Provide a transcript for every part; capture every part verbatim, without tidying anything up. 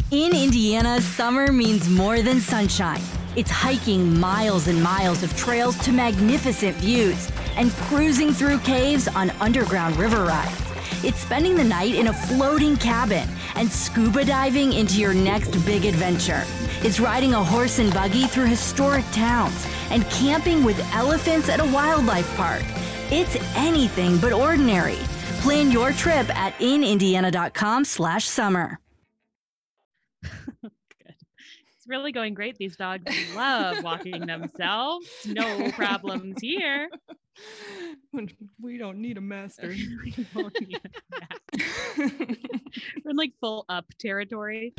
In Indiana, summer means more than sunshine. It's hiking miles and miles of trails to magnificent views and cruising through caves on underground river rides. It's spending the night in a floating cabin and scuba diving into your next big adventure. It's riding a horse and buggy through historic towns and camping with elephants at a wildlife park. It's anything but ordinary. Plan your trip at inindiana.com slash summer. Good. It's really going great. These dogs love walking themselves. No problems here. We don't need a master. We don't need a master. We're in like full up territory.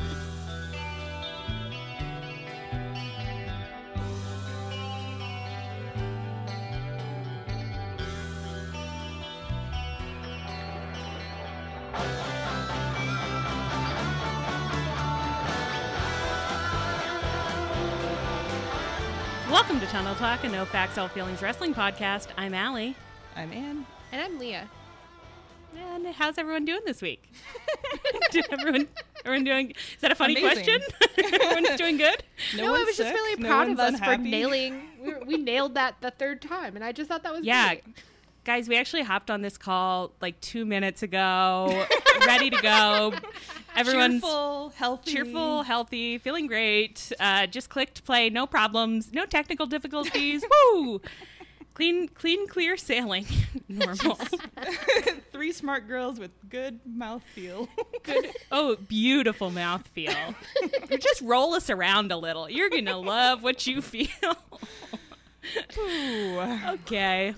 Welcome to Tunnel Talk, a no facts, all feelings wrestling podcast. I'm Allie. I'm Ann. And I'm Leah. And how's everyone doing this week? Did everyone, everyone doing, is that a funny Amazing. question? Everyone's doing good? No, No, I one's was just sick, really no proud one's of us unhappy. for nailing. We, were, we nailed that the third time, and I just thought that was Yeah. great. Guys, we actually hopped on this call like two minutes ago, ready to go. Everyone's cheerful, healthy. cheerful, healthy, feeling great. Uh, just clicked play, no problems, no technical difficulties. Woo! Clean, clean, clear sailing. Normal. Three smart girls with good mouthfeel. Good. Oh, beautiful mouthfeel. Just roll us around a little. You're going to love what you feel. Ooh. Okay.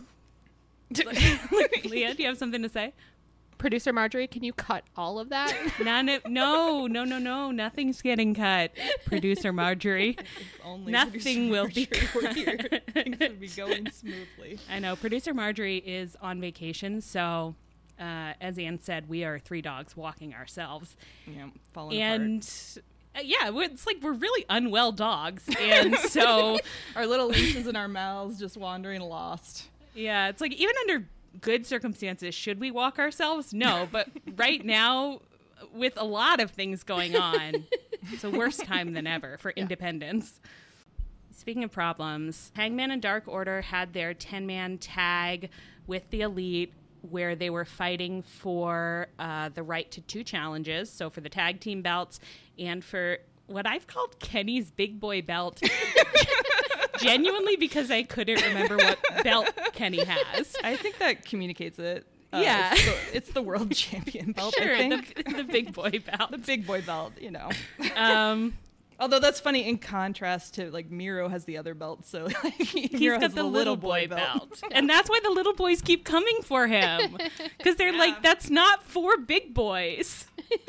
Leah, do you have something to say? Producer Marjorie, can you cut all of that? None of, no, no, no, no. Nothing's getting cut. Producer Marjorie. If only Nothing will be Marjorie were cut. here, things would be going smoothly. I know. Producer Marjorie is on vacation, so uh, as Ann said, we are three dogs walking ourselves. Yeah, falling And uh, yeah, we're- it's like we're really unwell dogs. And so, apart. Our little leashes in our mouths, just wandering lost. yeah, it's like even under good circumstances, should we walk ourselves? No, but right now, with a lot of things going on, it's a worse time than ever for independence. Speaking of problems, Hangman and Dark Order had their ten-man tag with the Elite where they were fighting for uh, the right to two challenges, so for the tag team belts and for what I've called Kenny's big boy belt. Genuinely because I couldn't remember what belt Kenny has. I think that communicates it. Uh, Yeah. It's the, it's the world champion belt, I Sure, think. the, the big boy belt. The big boy belt, you know. Um, Although that's funny in contrast to, like, Miro has the other belt, so like, he's Miro got has the little boy belt. And that's why the little boys keep coming for him. Because they're like, that's not for big boys.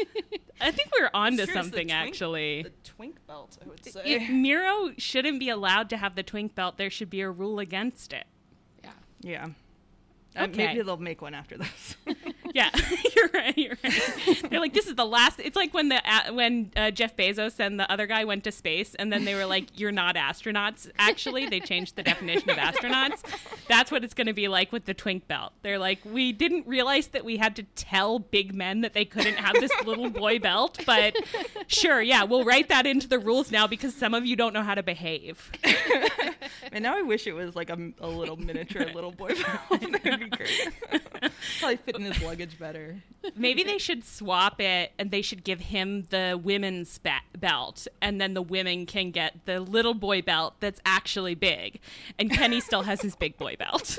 I think we're onto It's true, it's the something, twink- actually. The twink belt, I would say. If Miro shouldn't be allowed to have the twink belt, there should be a rule against it. Yeah. Yeah. Uh, Okay. maybe they'll make one after this. Yeah, you're right. You're right. They're like, this is the last. It's like when the uh, when uh, Jeff Bezos and the other guy went to space, and then they were like, "You're not astronauts." Actually, they changed the definition of astronauts. That's what it's going to be like with the twink belt. They're like, we didn't realize that we had to tell big men that they couldn't have this little boy belt, but sure, yeah, we'll write that into the rules now because some of you don't know how to behave. And now I wish it was like a, a little miniature little boy belt. That'd be great. Probably fit in his luggage better. Maybe they should swap it and they should give him the women's ba- belt and then the women can get the little boy belt that's actually big. And Kenny still has his big boy belt.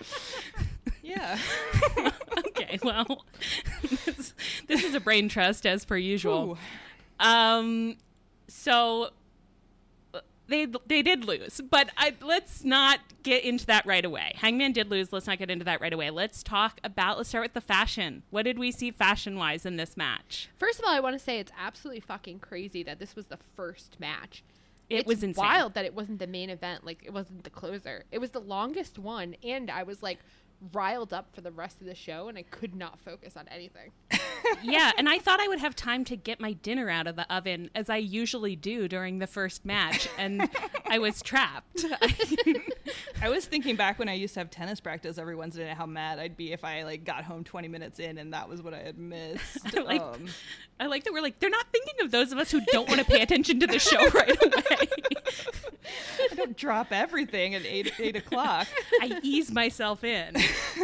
Yeah. Okay, well, this, this is a brain trust as per usual. Ooh. Um, so they they did lose, but I, let's not get into that right away. Hangman did lose. Let's not get into that right away. Let's talk about, let's start with the fashion. What did we see fashion-wise in this match? First of all, I want to say it's absolutely fucking crazy that this was the first match. It it's was insane. wild that it wasn't the main event. Like, it wasn't the closer. It was the longest one, and I was, like, riled up for the rest of the show, and I could not focus on anything. Yeah, and I thought I would have time to get my dinner out of the oven, as I usually do during the first match, and I was trapped. I was thinking back when I used to have tennis practice every Wednesday night how mad I'd be if I like got home twenty minutes in and that was what I had missed. I like, um, I like that we're like, they're not thinking of those of us who don't want to pay attention to the show right away. I don't drop everything at eight eight o'clock. I ease myself in.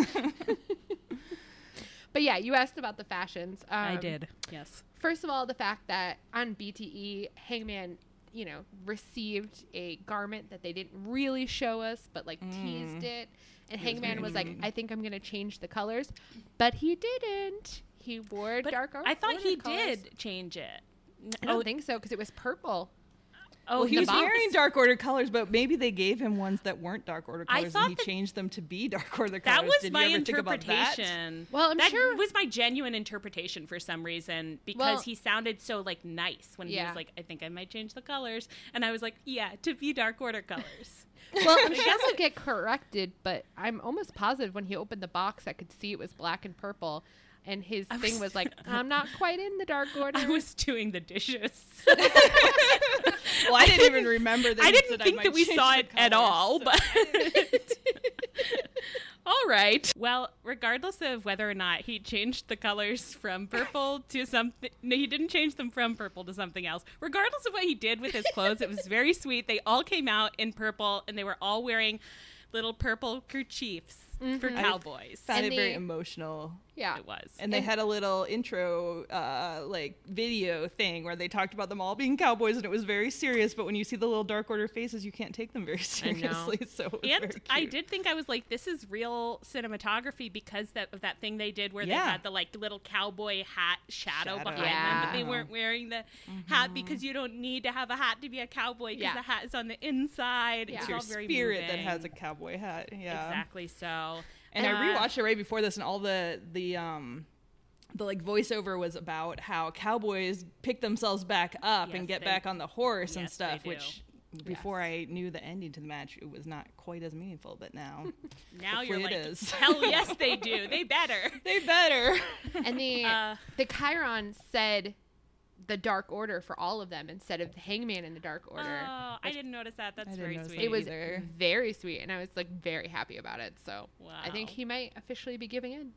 But yeah, you asked about the fashions. Um, I did, yes. First of all, the fact that on B T E, Hangman, you know, received a garment that they didn't really show us, but like mm. teased it. And Hangman was like, I think I'm going to change the colors. But he didn't. He wore but dark I thought he colors. did change it. I don't oh. think so, because it was purple. Oh, well, he was box. wearing Dark Order colors, but maybe they gave him ones that weren't Dark Order colors, and he that changed them to be Dark Order colors. That was Did my you ever think about that? interpretation. Well, I'm that sure was my genuine interpretation for some reason, because well, he sounded so like nice when yeah. he was like, "I think I might change the colors," and I was like, "Yeah, to be Dark Order colors." Well, I'm sure he'll get corrected, but I'm almost positive when he opened the box, I could see it was black and purple. And his I thing was, was like, I'm not quite in the Dark Order. I was doing the dishes. Well, I didn't even remember that. I didn't that think I that we saw it colors, at all, so. but all right. Well, regardless of whether or not he changed the colors from purple to something, no, he didn't change them from purple to something else. Regardless of what he did with his clothes, it was very sweet. They all came out in purple, and they were all wearing little purple kerchiefs mm-hmm. for cowboys. I found and it the, very emotional. Yeah, it was. And they and, had a little intro, uh, like video thing where they talked about them all being cowboys, and it was very serious. But when you see the little Dark Order faces, you can't take them very seriously. So it was and very cute. I did think I was like, this is real cinematography because that of that thing they did where yeah. they had the like little cowboy hat shadow, Shadow. behind Yeah. them, but they weren't wearing the mm-hmm. hat because you don't need to have a hat to be a cowboy because yeah. the hat is on the inside. Yeah. It's It's your all very spirit moving. that has a cowboy hat. Yeah, exactly. So. And uh, I rewatched it right before this, and all the the um the like voiceover was about how cowboys pick themselves back up Yes, and get they- back on the horse and yes, they stuff. do. Which before I knew the ending to the match, it was not quite as meaningful. But now, Now you're hopefully like, it is. hell yes, they do. They better. they better. And the Uh, the Chiron said the Dark Order for all of them instead of the Hangman in the Dark Order. Oh, I didn't notice that. That's I didn't very notice sweet. that It was either. very sweet, and I was like very happy about it. So Wow. I think he might officially be giving in.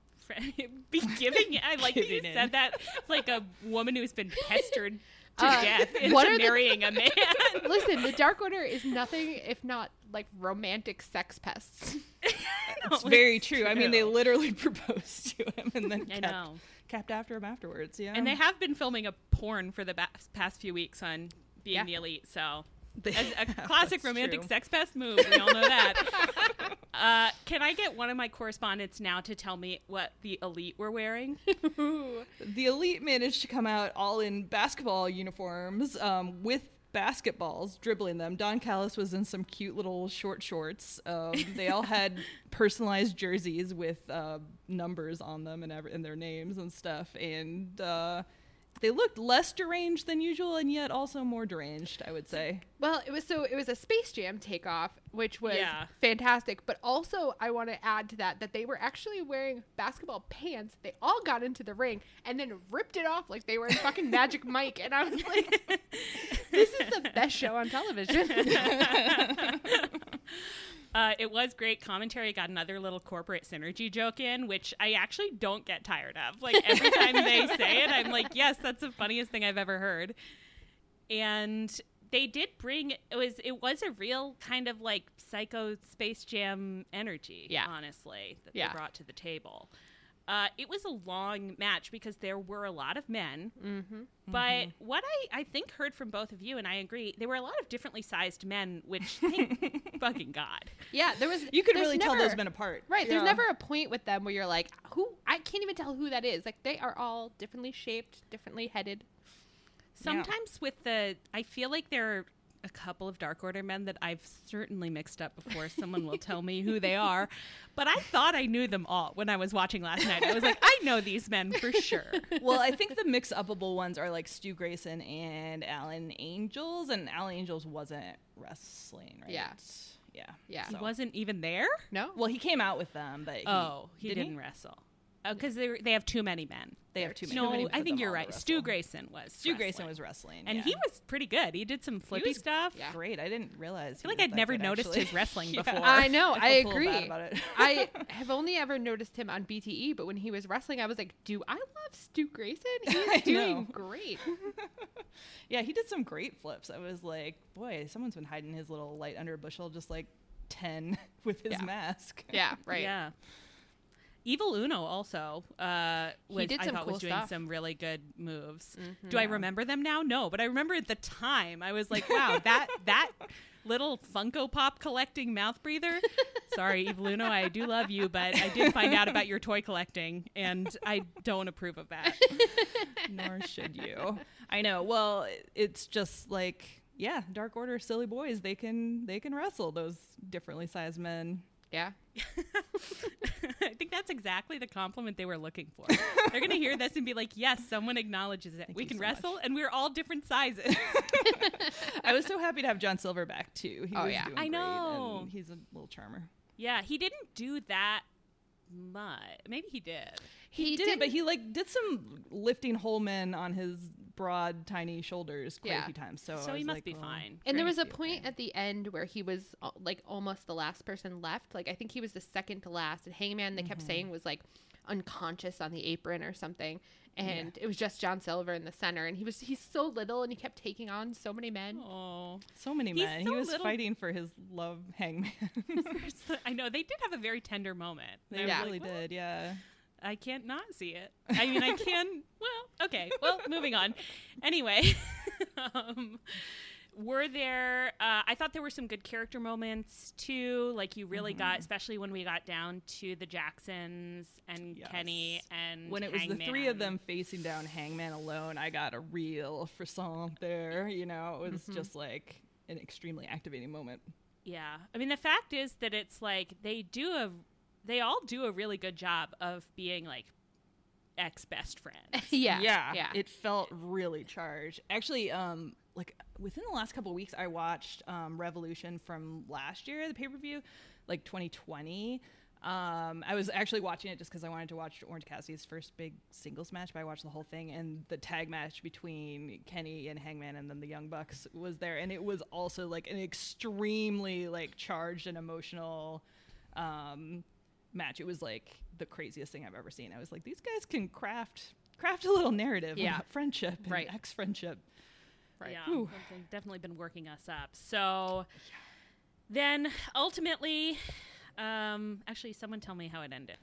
be giving it. I like that you Giving in. said that. It's like a woman who's been pestered to Uh, death what into are the- marrying a man. Listen, the Dark Order is nothing if not like romantic sex pests. It's very true. I mean, they literally proposed to him and then I kept, know. kept after him afterwards. Yeah, And they have been filming a porn for the ba- past few weeks on Being Yeah. the Elite, so They as a have, classic that's romantic true. sex pest move. We all know that. uh, can I get one of my correspondents now to tell me what the Elite were wearing? The Elite managed to come out all in basketball uniforms um, with basketballs, dribbling them. Don Callis was in some cute little short shorts. Um, they all had personalized jerseys with uh, numbers on them and, every- and their names and stuff. And uh, they looked less deranged than usual and yet also more deranged, I would say. Well, it was so it was a Space Jam takeoff, which was Yeah. fantastic. But also, I want to add to that that they were actually wearing basketball pants. They all got into the ring and then ripped it off like they were in fucking Magic Mike. And I was like, this is the best show on television. Uh, it was great. Commentary got another little corporate synergy joke in, which I actually don't get tired of. Like, every time they say it, I'm like, yes, that's the funniest thing I've ever heard. And they did bring, it was it was a real kind of like psycho Space Jam energy, Yeah. honestly, that Yeah. they brought to the table. Uh, it was a long match because there were a lot of men. Mm-hmm. But what I, I think heard from both of you, and I agree, there were a lot of differently sized men, which thank fucking God. Yeah, there was. You could there's really tell never- those men apart. Right, there's Yeah. never a point with them where you're like, who? I can't even tell who that is. Like, they are all differently shaped, differently headed. Sometimes with the, I feel like there are a couple of Dark Order men that I've certainly mixed up before. Someone will tell me who they are. But I thought I knew them all when I was watching last night. I was like, I know these men for sure. Well, I think the mix-upable ones are like Stu Grayson and Alan Angels, and Alan Angels wasn't wrestling, right? Yeah. Yeah. Yeah. He So- wasn't even there? No? Well, he came out with them, but he, Oh, he didn't didn't wrestle. because they they have too many men. They have too many. No, Nobody I put think them you're all to right. Stu wrestle. Grayson was. Stu Grayson wrestling. was wrestling, and yeah. he was pretty good. He did some flippy was stuff. Yeah. Great. I didn't realize. I feel like I'd never noticed his wrestling before. I know. I, feel agree. bad about it. I have only ever noticed him on B T E, but when he was wrestling, I was like, "Do I love Stu Grayson? I He's doing know. great." Yeah, he did some great flips. I was like, boy, someone's been hiding his little light under a bushel, just like ten with his Yeah. mask. Yeah, right. Yeah. Evil Uno also uh, was, did I some thought cool was doing stuff. some really good moves. Mhm. Do I remember them now? No, but I remember at the time I was like, wow, that that little Funko Pop collecting mouth breather. Sorry, Evil Uno, I do love you, but I did find out about your toy collecting, and I don't approve of that. Nor should you. I know. Well, it- it's just like, yeah, Dark Order silly boys. They can they can wrestle those differently sized men. Yeah. I think that's exactly the compliment they were looking for. They're going to hear this and be like, yes, someone acknowledges it. Thank we you can so wrestle, much. and we're all different sizes. I was so happy to have John Silver back too. He Oh, was yeah. doing I great, know. and he's a little charmer. Yeah, he didn't do that much. Maybe he did. He, did, but he like did some lifting whole men on his broad, tiny shoulders quite Yeah. a few times. So, So I he was must like, be well, fine. And there Great. was a Okay. point at the end where he was uh, like almost the last person left. Like I think he was the second to last, and Hangman they Mm-hmm. kept saying was like unconscious on the apron or something, and it was just John Silver in the center, and he was he's so little, and he kept taking on so many men. Oh, So many He's men. so he was little. fighting for his love, Hangman. I know they did have a very tender moment. they I was Yeah. really like, well, did. Yeah. I can't not see it. I mean, I can. Well, okay. Well, moving on. Anyway, um, were there? Uh, I thought there were some good character moments too. Like you really got, especially when we got down to the Jacksons and Yes. Kenny and When it was the three of Hangman. them facing down Hangman alone, I got a real frisson there. You know, it was just like an extremely activating moment. Yeah. I mean, the fact is that it's like they do a, they all do a really good job of being like ex best friends. yeah, yeah, yeah. It felt really charged. Actually, um, like within the last couple of weeks, I watched um, Revolution from last year, the pay per view, like twenty twenty. Um, I was actually watching it just because I wanted to watch Orange Cassidy's first big singles match, but I watched the whole thing, and the tag match between Kenny and Hangman and then the Young Bucks was there, and it was also like an extremely like charged and emotional um, match. It was like the craziest thing I've ever seen. I was like, these guys can craft craft a little narrative Yeah. about friendship and Right. ex-friendship. Right. Yeah, Whew. they've definitely been working us up. So then ultimately, um, actually, someone tell me how it ended.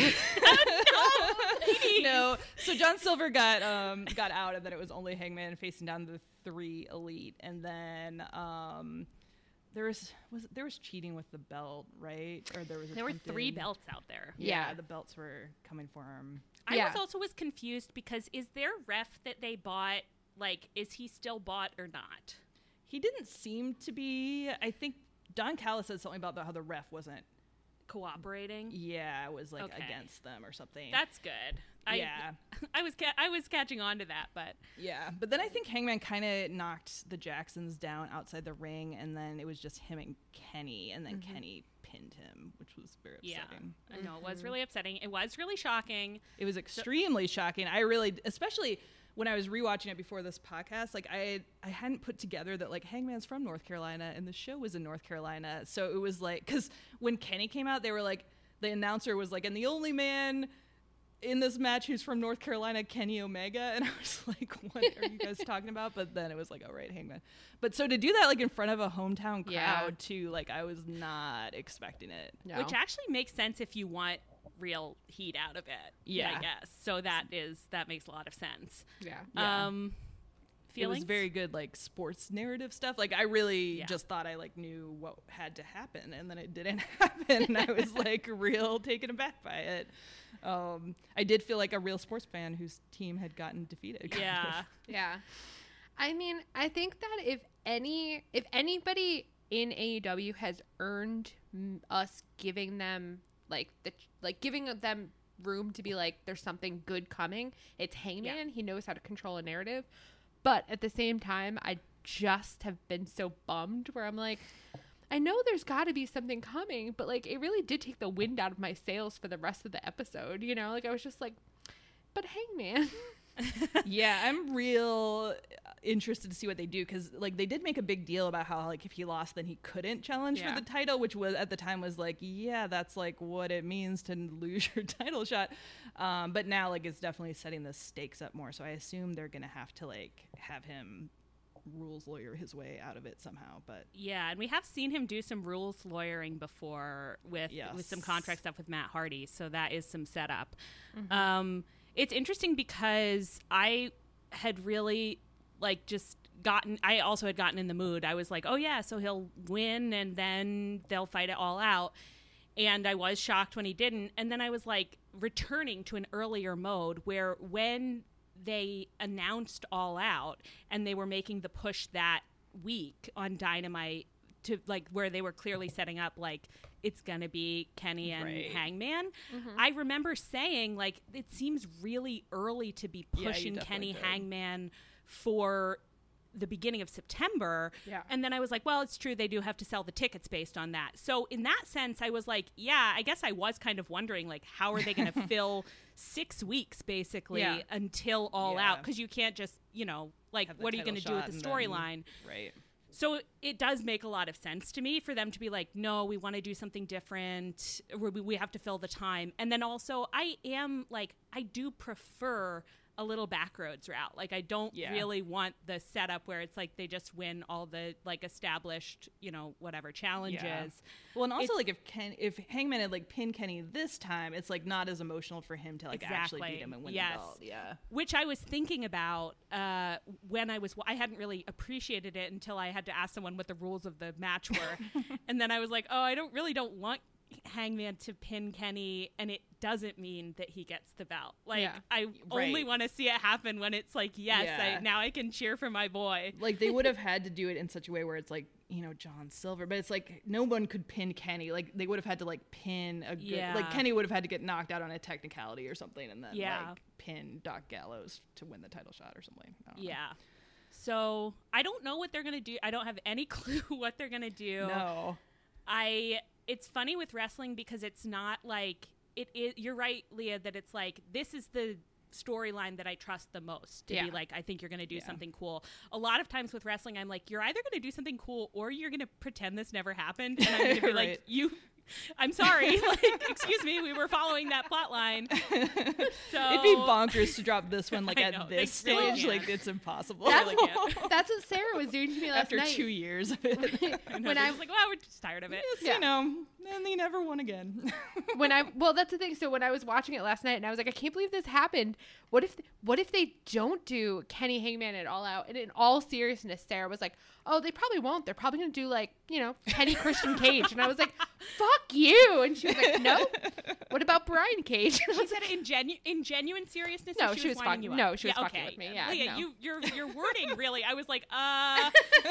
No, so John Silver got um, got out, and then it was only Hangman facing down the three elite, and then um, there was was there was cheating with the belt, right? Or there was There were three attempted- belts out there. Yeah, Yeah. the belts were coming for him. I Yeah. was also was confused because is their ref that they bought, like, is he still bought or not? He didn't seem to be. I think Don Callis said something about the, how the ref wasn't. Cooperating. Yeah, was like Okay. against them or something. That's good. I, Yeah. I was ca- I was catching on to that, but Yeah, but then I think Hangman kind of knocked the Jacksons down outside the ring, and then it was just him and Kenny, and then Kenny pinned him, which was very yeah, upsetting. I know it was really upsetting. It was really shocking. It was extremely shocking. I really, especially when I was rewatching it before this podcast, like I I hadn't put together that like Hangman's from North Carolina and the show was in North Carolina, so it was like because when Kenny came out, they were like the announcer was like, and the only man in this match who's from North Carolina, Kenny Omega, and I was like, what are you guys talking about? But then it was like, oh right, Hangman. But so to do that like in front of a hometown crowd Yeah. too, like I was not expecting it. No. Which actually makes sense if you want real heat out of it. Yeah. I guess. So that is that makes a lot of sense. yeah. Yeah. Um It feelings? was very good, like sports narrative stuff. Like I really Yeah. just thought I like knew what had to happen, and then it didn't happen. And I was like real taken aback by it. Um, I did feel like a real sports fan whose team had gotten defeated. kind Yeah. of. Yeah. I mean, I think that if any if anybody in A E W has earned mm, us giving them like the like giving them room to be like there's something good coming, it's Hangman. He knows how to control a narrative. But at the same time, I just have been so bummed where I'm like I know there's got to be something coming, but like it really did take the wind out of my sails for the rest of the episode. You know, like I was just like, but Hangman. Yeah, I'm real interested to see what they do, because like they did make a big deal about how like if he lost then he couldn't challenge Yeah. for the title, which was at the time was like, yeah, that's like what it means to lose your title shot. Um, but now like it's definitely setting the stakes up more, so I assume they're gonna have to like have him rules lawyer his way out of it somehow. But Yeah, and we have seen him do some rules lawyering before with Yes. with some contract stuff with Matt Hardy, so that is some setup. Mm-hmm. Um, it's interesting because I had really like just gotten I also had gotten in the mood. I was like, oh yeah, so he'll win and then they'll fight it all out. And I was shocked when he didn't. And then I was like returning to an earlier mode where when they announced All Out and they were making the push that week on Dynamite to like where they were clearly setting up like it's gonna be Kenny and Right. Hangman. Mm-hmm. I remember saying like it seems really early to be Yeah, you pushing definitely Kenny did. Hangman for the beginning of September. Yeah. And then I was like, well, it's true, they do have to sell the tickets based on that. So in that sense, I was like, yeah, I guess I was kind of wondering like how are they going to fill six weeks basically Yeah. until All Yeah. Out, because you can't just, you know, like have the what are you going title to do with shot the and then- storyline? right. So it does make a lot of sense to me for them to be like, no, we want to do something different. We, we have to fill the time. And then also I am like, I do prefer a little backroads route. Like I don't Yeah. really want the setup where it's like they just win all the like established, you know, whatever challenges. Yeah. Well, and also It's- like if Ken, if Hangman had like pinned Kenny this time, it's like not as emotional for him to like actually Exactly. beat him and win Yes. the belt. Yeah. Which I was thinking about uh, when I was, I hadn't really appreciated it until I had to ask someone what the rules of the match were. And then I was like, oh, I don't really don't want Hangman to pin Kenny, and it doesn't mean that he gets the belt. Like, Yeah. I only Right. want to see it happen when it's like, yes, Yeah. I, now I can cheer for my boy. Like they would have had to do it in such a way where it's like, you know, John Silver, but it's like no one could pin Kenny. Like they would have had to like pin a good, Yeah. like Kenny would have had to get knocked out on a technicality or something, and then Yeah. like pin Doc Gallows to win the title shot or something. I don't know. Yeah. So I don't know what they're going to do. I don't have any clue what they're going to do. No. I it's funny with wrestling because it's not like it is you're right, Leah, that it's like this is the storyline that I trust the most to Yeah. be like, I think you're going to do Yeah. something cool. A lot of times with wrestling I'm like, you're either going to do something cool or you're going to pretend this never happened, and I'm going to be Right. like, you I'm sorry, like, excuse me, we were following that plot line. So It'd be bonkers to drop this one like I at know, this they really stage. Like can't. it's impossible. That's, really can't. that's what Sarah was doing to me last After night. two years of it. I know, when they're I just like, well, we're just tired of it. Yes, Yeah. you know, and he never won again. when I well, that's the thing. So when I was watching it last night, and I was like, I can't believe this happened. What if what if they don't do Kenny Hangman at All Out? And in all seriousness, Sarah was like, oh, they probably won't. They're probably gonna do like you know Kenny Christian Cage. And I was like, fuck you. And she was like, no. What about Brian Cage? She said it in genu- in genuine seriousness. No, or she was winding fucking- you up? no, she was yeah, fucking okay. with me, yeah, Leah, no. you your your wording really. I was like, uh,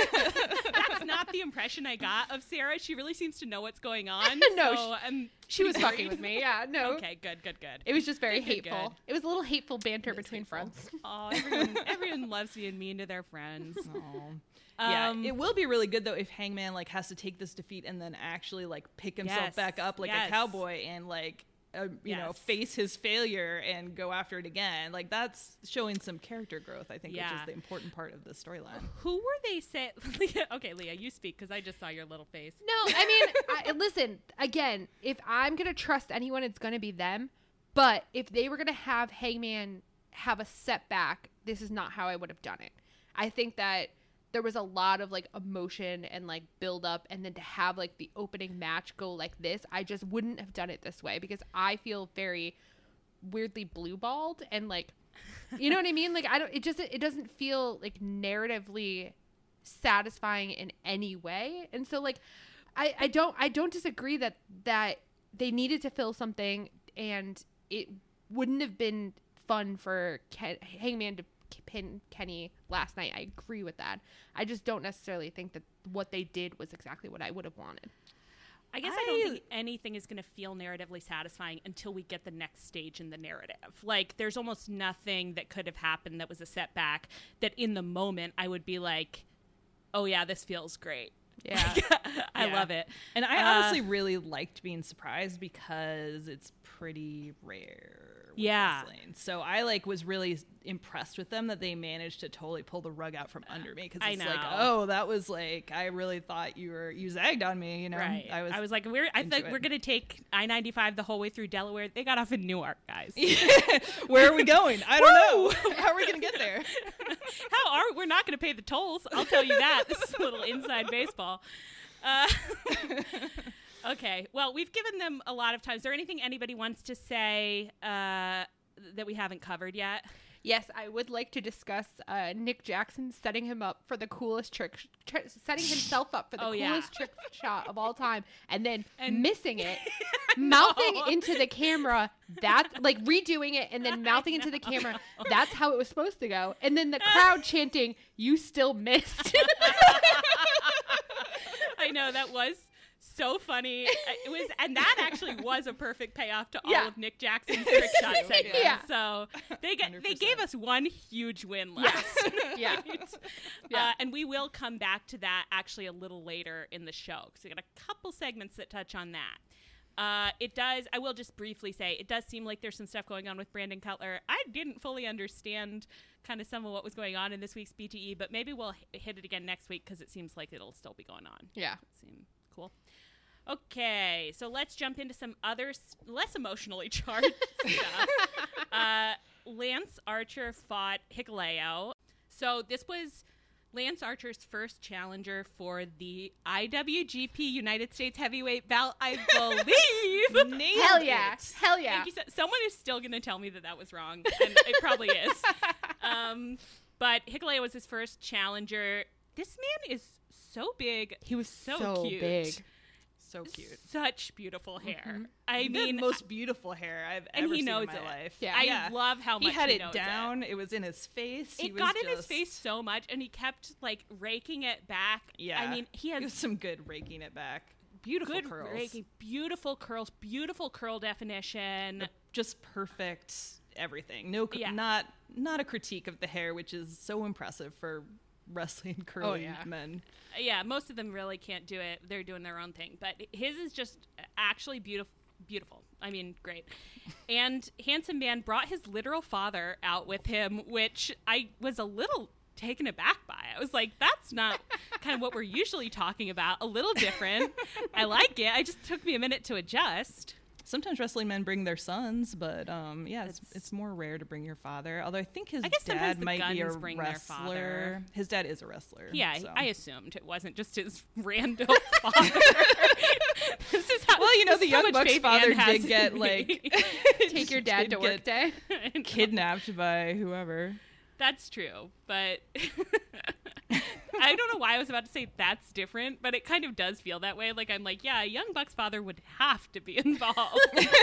that's not the impression I got of Sarah. She really seems to know what's going on. No, so I'm She was pretty fucking worried. with me. Yeah, no. Okay, good, good, good. It was just very Good, good, hateful. good. It was a little hateful banter It is between hateful. friends. Oh, everyone, everyone loves being mean to their friends. Aw. Yeah, Um, it will be really good though if Hangman like has to take this defeat and then actually like pick himself Yes, back up like yes. a cowboy and like uh, you know Yes. face his failure and go after it again. Like that's showing some character growth, I think, which Yeah. is the important part of the storyline. Who were they say? Leah, okay, Leah, you speak because I just saw your little face. No, I mean, I, listen, again, if I'm going to trust anyone, it's going to be them. But if they were going to have Hangman have a setback, this is not how I would have done it. I think that there was a lot of like emotion and like build up, and then to have like the opening match go like this, I just wouldn't have done it this way because I feel very weirdly blue balled and like, you know what I mean? Like, I don't, it just, it doesn't feel like narratively satisfying in any way. And so like, I, I don't, I don't disagree that, that they needed to fill something and it wouldn't have been fun for Ken, Hangman to pin Kenny last night. I agree with that. I just don't necessarily think that what they did was exactly what I would have wanted. I guess I, don't think anything is going to feel narratively satisfying until we get the next stage in the narrative. Like, there's almost nothing that could have happened that was a setback that in the moment I would be like, oh, yeah, this feels great. Yeah. I Yeah. love it. And I Uh, honestly really liked being surprised because it's pretty rare with Yeah. wrestling. So I like was really impressed with them that they managed to totally pull the rug out from under me because I it's like, know. oh, that was like I really thought you were you zagged on me, you know. Right. I was I was like, we're. I into think it. we're gonna take I ninety-five the whole way through Delaware. They got off in Newark, guys. where are we going? I don't know. How are we gonna get there? How are we're not gonna pay the tolls? I'll tell you that. This is a little inside baseball. Uh, okay. Well, we've given them a lot of time. Is there anything anybody wants to say uh, that we haven't covered yet? Yes, I would like to discuss uh, Nick Jackson setting him up for the coolest trick, tr- setting himself up for the Oh, yeah. coolest trick shot of all time, and then And- missing it, mouthing know. into the camera. That like redoing it and then mouthing into the camera. That's how it was supposed to go, and then the crowd chanting, "You still missed." I know that was so funny. It was, and that actually was a perfect payoff to all Yeah. of Nick Jackson's trick shot segments. Yeah. So they get they one hundred gave percent. us one huge win last. Yeah. night. Yeah. Uh, and we will come back to that actually a little later in the show because we got a couple segments that touch on that. Uh, it does. I will just briefly say it does seem like there's some stuff going on with Brandon Cutler. I didn't fully understand kind of some of what was going on in this week's B T E, but maybe we'll h- hit it again next week because it seems like it'll still be going on. Yeah. Seem cool. Okay, so let's jump into some other s- less emotionally charged stuff. Uh, Lance Archer fought Hikuleo. So this was Lance Archer's first challenger for the I W G P United States Heavyweight belt, I believe. Nailed Hell yeah. it. Hell yeah. Thank you so- Someone is still going to tell me that that was wrong, and it probably is. Um, but Hikuleo was his first challenger. This man is so big. He was so, so cute. big. So cute. Such beautiful hair. Mm-hmm. I He had mean, the most beautiful hair I've and ever he seen knows in my it. life. Yeah. I love how He much had he it knows down. It. was in his face. It, He it was got in his just- face so much, and he kept like raking it back. Yeah. I mean, he It has was some good raking it back. Beautiful good curls. raking, beautiful curls, beautiful curl definition. Just perfect everything. No, Yeah. not not a critique of the hair, which is so impressive for wrestling curly yeah. men. Yeah, most of them really can't do it. They're doing their own thing, but his is just actually beautiful. Beautiful. I mean, great. And Handsome Man brought his literal father out with him, which I was a little taken aback by. I was like, that's not kind of what we're usually talking about. A little different. I like it. I just took me a minute to adjust. Sometimes wrestling men bring their sons, but um, yeah, it's, It's- it's more rare to bring your father. Although I think his I guess sometimes dad the might be a Guns bring their father. wrestler. His dad is a wrestler. Yeah, so. I assumed it wasn't just his random father. This is how, Well, you know, this the is how Young much Bucks faith father Ann has did get in like me. Take your dad did to work get day. kidnapped by whoever. That's true, but I don't know why I was about to say that's different, but it kind of does feel that way. Like I'm like, yeah, a Young Bucks father would have to be involved.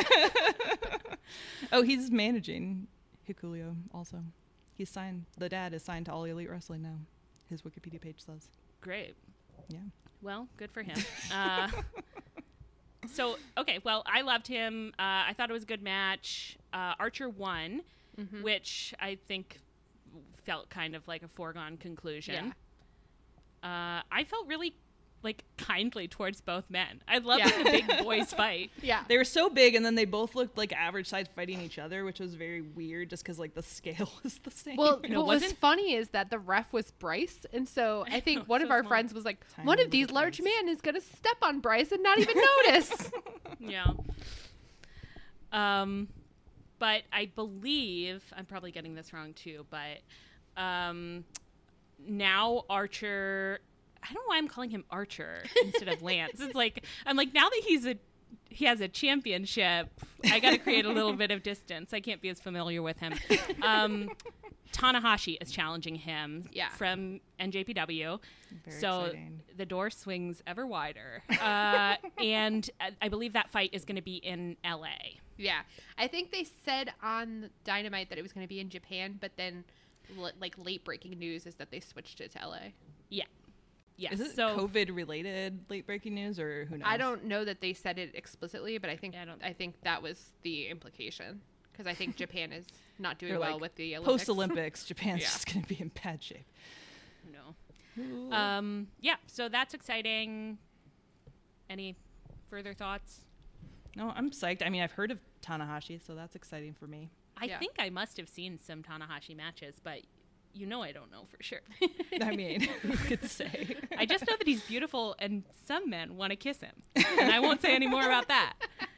Oh, he's managing Hikuleo also. He's signed. The dad is signed to All Elite Wrestling now. His Wikipedia page says. Great. Yeah. Well, good for him. Uh, so, okay, well, I loved him. Uh, I thought it was a good match. Uh, Archer won, Mm-hmm. which I think felt kind of like a foregone conclusion. Uh, I felt really like kindly towards both men. I loved Yeah. the big boys fight. Yeah. They were so big, and then they both looked like average size fighting each other, which was very weird, just because like the scale was the same. Well, No, what was wasn't- funny is that the ref was Bryce, and so I think one so of our small. friends was like, Tiny "One of little these large Bryce. men is gonna step on Bryce and not even notice." Yeah. Um, but I believe I'm probably getting this wrong too. But um, now Archer, I don't know why I'm calling him Archer instead of Lance. It's like I'm like now that he's a he has a championship, I got to create a little bit of distance. I can't be as familiar with him. Um, Tanahashi is challenging him Yeah. from N J P W. Very so exciting. the door swings ever wider. Uh, and I- I believe that fight is going to be in L A. Yeah, I think they said on Dynamite that it was going to be in Japan, but then l- like late breaking news is that they switched it to L A. Yeah. Yes. Is it so COVID related late breaking news, or who knows? I don't know that they said it explicitly, but I think Yeah, I don't- I think that was the implication because I think Japan is not doing They're well like, with the Olympics. Post Olympics, Japan's Yeah. just going to be in bad shape. no. So, um, yeah, so that's exciting. Any further thoughts? No, I'm psyched. I mean, I've heard of Tanahashi, so that's exciting for me. I Yeah. think I must have seen some Tanahashi matches, but you know I don't know for sure. I mean, who could say? I just know that he's beautiful and some men want to kiss him. And I won't say any more about that.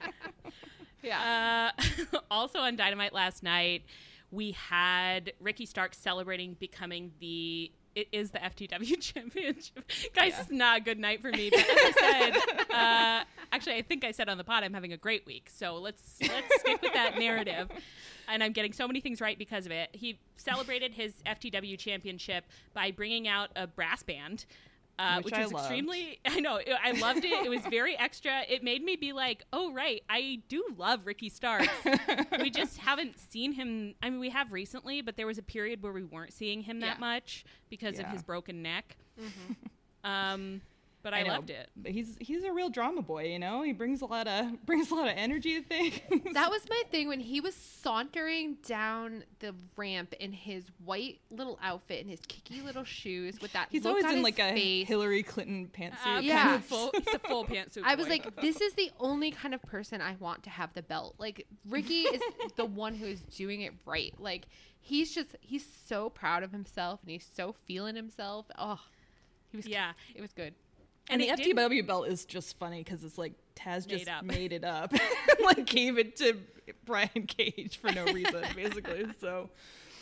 Yeah. Uh, also on Dynamite last night, we had Ricky Starks celebrating becoming the... It is the F T W championship. Guys, Yeah. it's not a good night for me. But as I said, uh, actually, I think I said on the pod I'm having a great week. So let's let's stick with that narrative. And I'm getting so many things right because of it. He celebrated his F T W championship by bringing out a brass band. Uh, Which which I was loved. extremely, I know, it- I loved it. It was very extra. It made me be like, oh, right, I do love Ricky Starks. We just haven't seen him. I mean, we have recently, but there was a period where we weren't seeing him that Yeah. much because of Yeah. his broken neck. Mm-hmm. Um, but I, know, loved it. But he's he's a real drama boy, you know. He brings a lot of brings a lot of energy to things. That was my thing when he was sauntering down the ramp in his white little outfit and his kicky little shoes with that He's look always on in his like a face. Hillary Clinton pantsuit. Uh, Yeah. kind of. full, he's a full pantsuit I was boy. like, this is the only kind of person I want to have the belt. Like, Ricky is the one who is doing it right. Like, he's just, he's so proud of himself and he's so feeling himself. Oh, he was, yeah. it was good. And, And the it F T W belt is just funny because it's like Taz Made just up. made it up, like gave it to Brian Cage for no reason, basically. So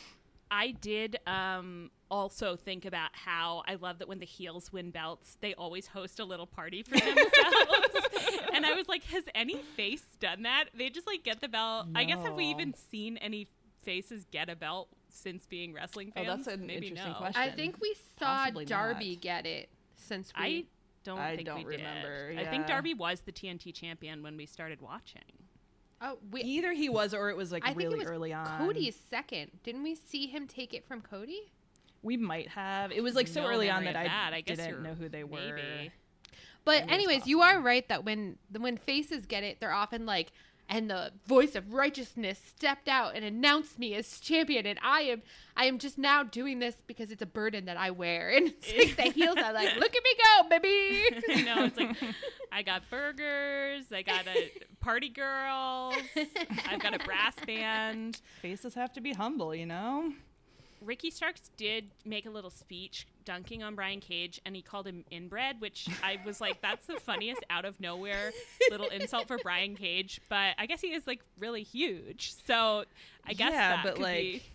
I did um, also think about how I love that when the heels win belts, they always host a little party for themselves. And I was like, has any face done that? They just like get the belt. I guess have we No. even seen any faces get a belt since being wrestling Oh, fans? that's an Maybe interesting no. question. I think we saw Possibly Darby not. get it since we. I don't I think don't we did. remember, I think yeah. Darby was the T N T champion when we started watching. oh, we. either he was or it was like I think really it was early on. Cody's second. Didn't we see him take it from Cody? We might have. It was like so No early on memory that of I that. I guess didn't you're- know who they were. Maybe. But Maybe it's anyways, you are right that when when faces get it, they're often like, and the voice of righteousness stepped out and announced me as champion, and I am I am just now doing this because it's a burden that I wear. And it's like the heels are like, look at me go, baby. No, it's like I got burgers, I got a party girls, I've got a brass band. Faces have to be humble, you know. Ricky Starks did make a little speech dunking on Brian Cage, and he called him inbred, which I was like, that's the funniest out of nowhere little insult for Brian Cage. But I guess he is like really huge, so I guess Yeah, that but, could like, be.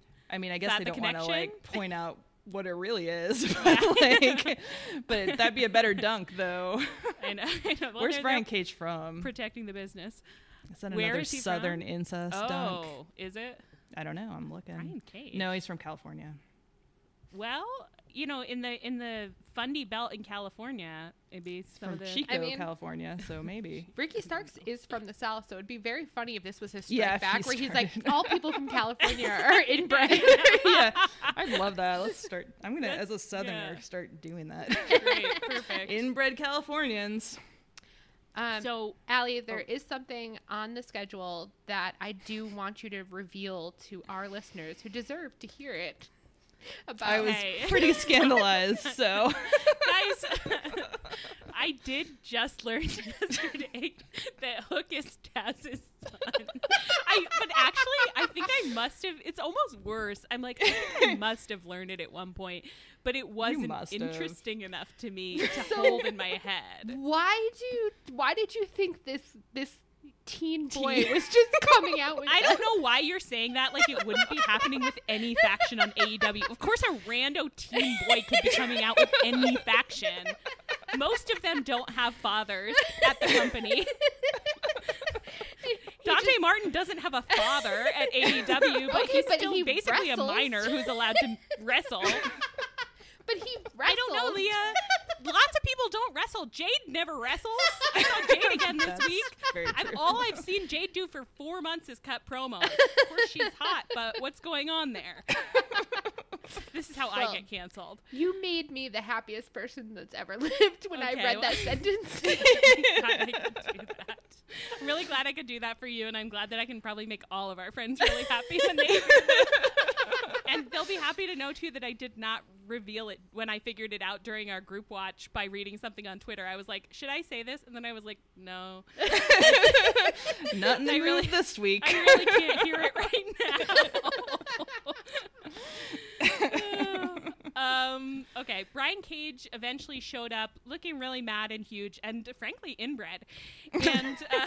I mean, I guess that they the don't want to like connection? point out what it really is, but like, but that'd be a better dunk, though. I know, I know. Well, Where's they're- Brian they're Cage from? protecting the business? Is that where another is he Southern from? incest Oh, dunk? is it I don't know. I'm looking. Brian Cage? No, he's from California. Well, you know, in the in the Fundy Belt in California, maybe some From of the Chico, I mean- California, so maybe. Ricky Starks is from the South, so it'd be very funny if this was his strike Yeah, if he back, where he's like, started. all people from California are inbred. Yeah, I'd love that. Let's start. I'm gonna, That's- as a Southerner, yeah. start doing that. Great, perfect. Inbred Californians. Um, so Allie, there Oh. is something on the schedule that I do want you to reveal to our listeners who deserve to hear it. About I was Okay. pretty scandalized, so guys, I did just learn yesterday that Hook is Taz's son. I, but actually, I think I must have. It's almost worse. I'm like, I think I must have learned it at one point, but it wasn't must have. interesting enough to me to hold in my head. why do you, why did you think this this teen boy Teen. was just coming out with I that? don't know why you're saying that like it wouldn't be happening with any faction on A E W. Of course, a rando teen boy could be coming out with any faction. Most of them don't have fathers at the company. Dante Martin doesn't have a father at A E W, but Okay, he's but still he basically wrestles. a minor who's allowed to wrestle. But he I wrestled. don't know, Leah. Lots of people don't wrestle. Jade never wrestles. I saw Jade again this That's week. very I've, true. all I've seen Jade do for four months is cut promos. Of course, she's hot, but what's going on there? This is how Well, I get canceled. You made me the happiest person that's ever lived when I Okay, read well- that sentence. I'm glad I could do that. I'm really glad I could do that for you, and I'm glad that I can probably make all of our friends really happy when they hear this. And they'll be happy to know too that I did not reveal it when I figured it out during our group watch by reading something on Twitter. I was like, should I say this? And then I was like, no. Not in the I mood really, this week. I really can't hear it right now. um, okay, Brian Cage eventually showed up looking really mad and huge and, frankly, inbred. And uh,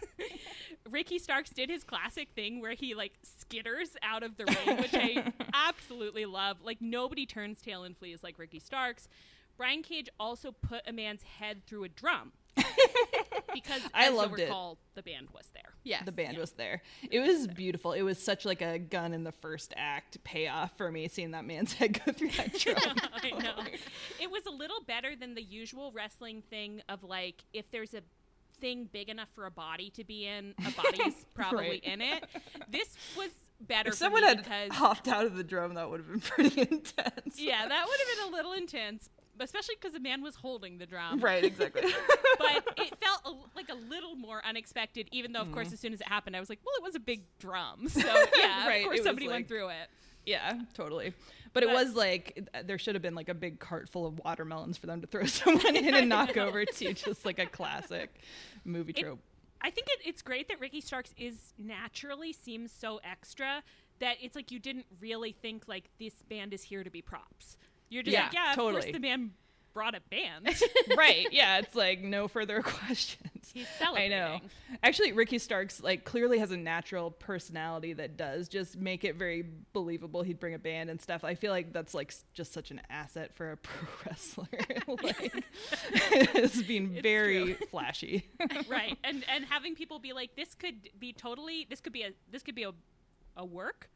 Ricky Starks did his classic thing where he, like, skitters out of the ring, which I absolutely love. Like, nobody turns tail and flees like Ricky Starks. Brian Cage also put a man's head through a drum. Because, I as loved you'll it. recall, the band was there. Yes. The band was there. It was beautiful. It was such like a gun in the first act payoff for me seeing that man's head go through that drum. I know. It was a little better than the usual wrestling thing of, like, if there's a thing big enough for a body to be in, a body's probably Right. in it. This was better If for someone me had because hopped out of the drum, that would have been pretty intense. yeah, that would have been a little intense, especially because the man was holding the drum. Right, exactly. But it felt a, like a little more unexpected, even though, of course, as soon as it happened, I was like, well, it was a big drum. So, yeah, Right, of course it was somebody like- went through it. Yeah, totally. But it But- was like, there should have been like a big cart full of watermelons for them to throw someone in and knock over to, just like a classic movie It- trope. I think it, it's great that Ricky Starks is naturally seems so extra that it's like you didn't really think like this band is here to be props. You're just Yeah, like, yeah, of totally. course the band brought a band. Right, yeah, it's like no further questions. He's I celebrating. know. Actually, Ricky Starks like clearly has a natural personality that does just make it very believable. He'd bring a band and stuff. I feel like that's like s- just such an asset for a pro wrestler. Like, it's being It's very flashy. Right. And and having people be like, this could be totally this could be a this could be a a work,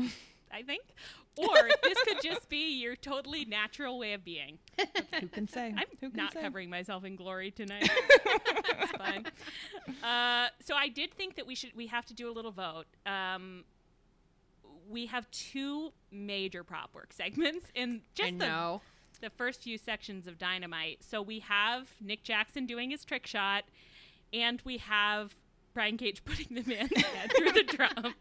I think. Or this could just be your totally natural way of being. Who can say? I'm Who can not say? covering myself in glory tonight. It's fine. Uh, so I did think that we should we have to do a little vote. Um, we have two major prop work segments in just I the, know. the first few sections of Dynamite. So we have Nick Jackson doing his trick shot, and we have Brian Cage putting the man's head through the drum.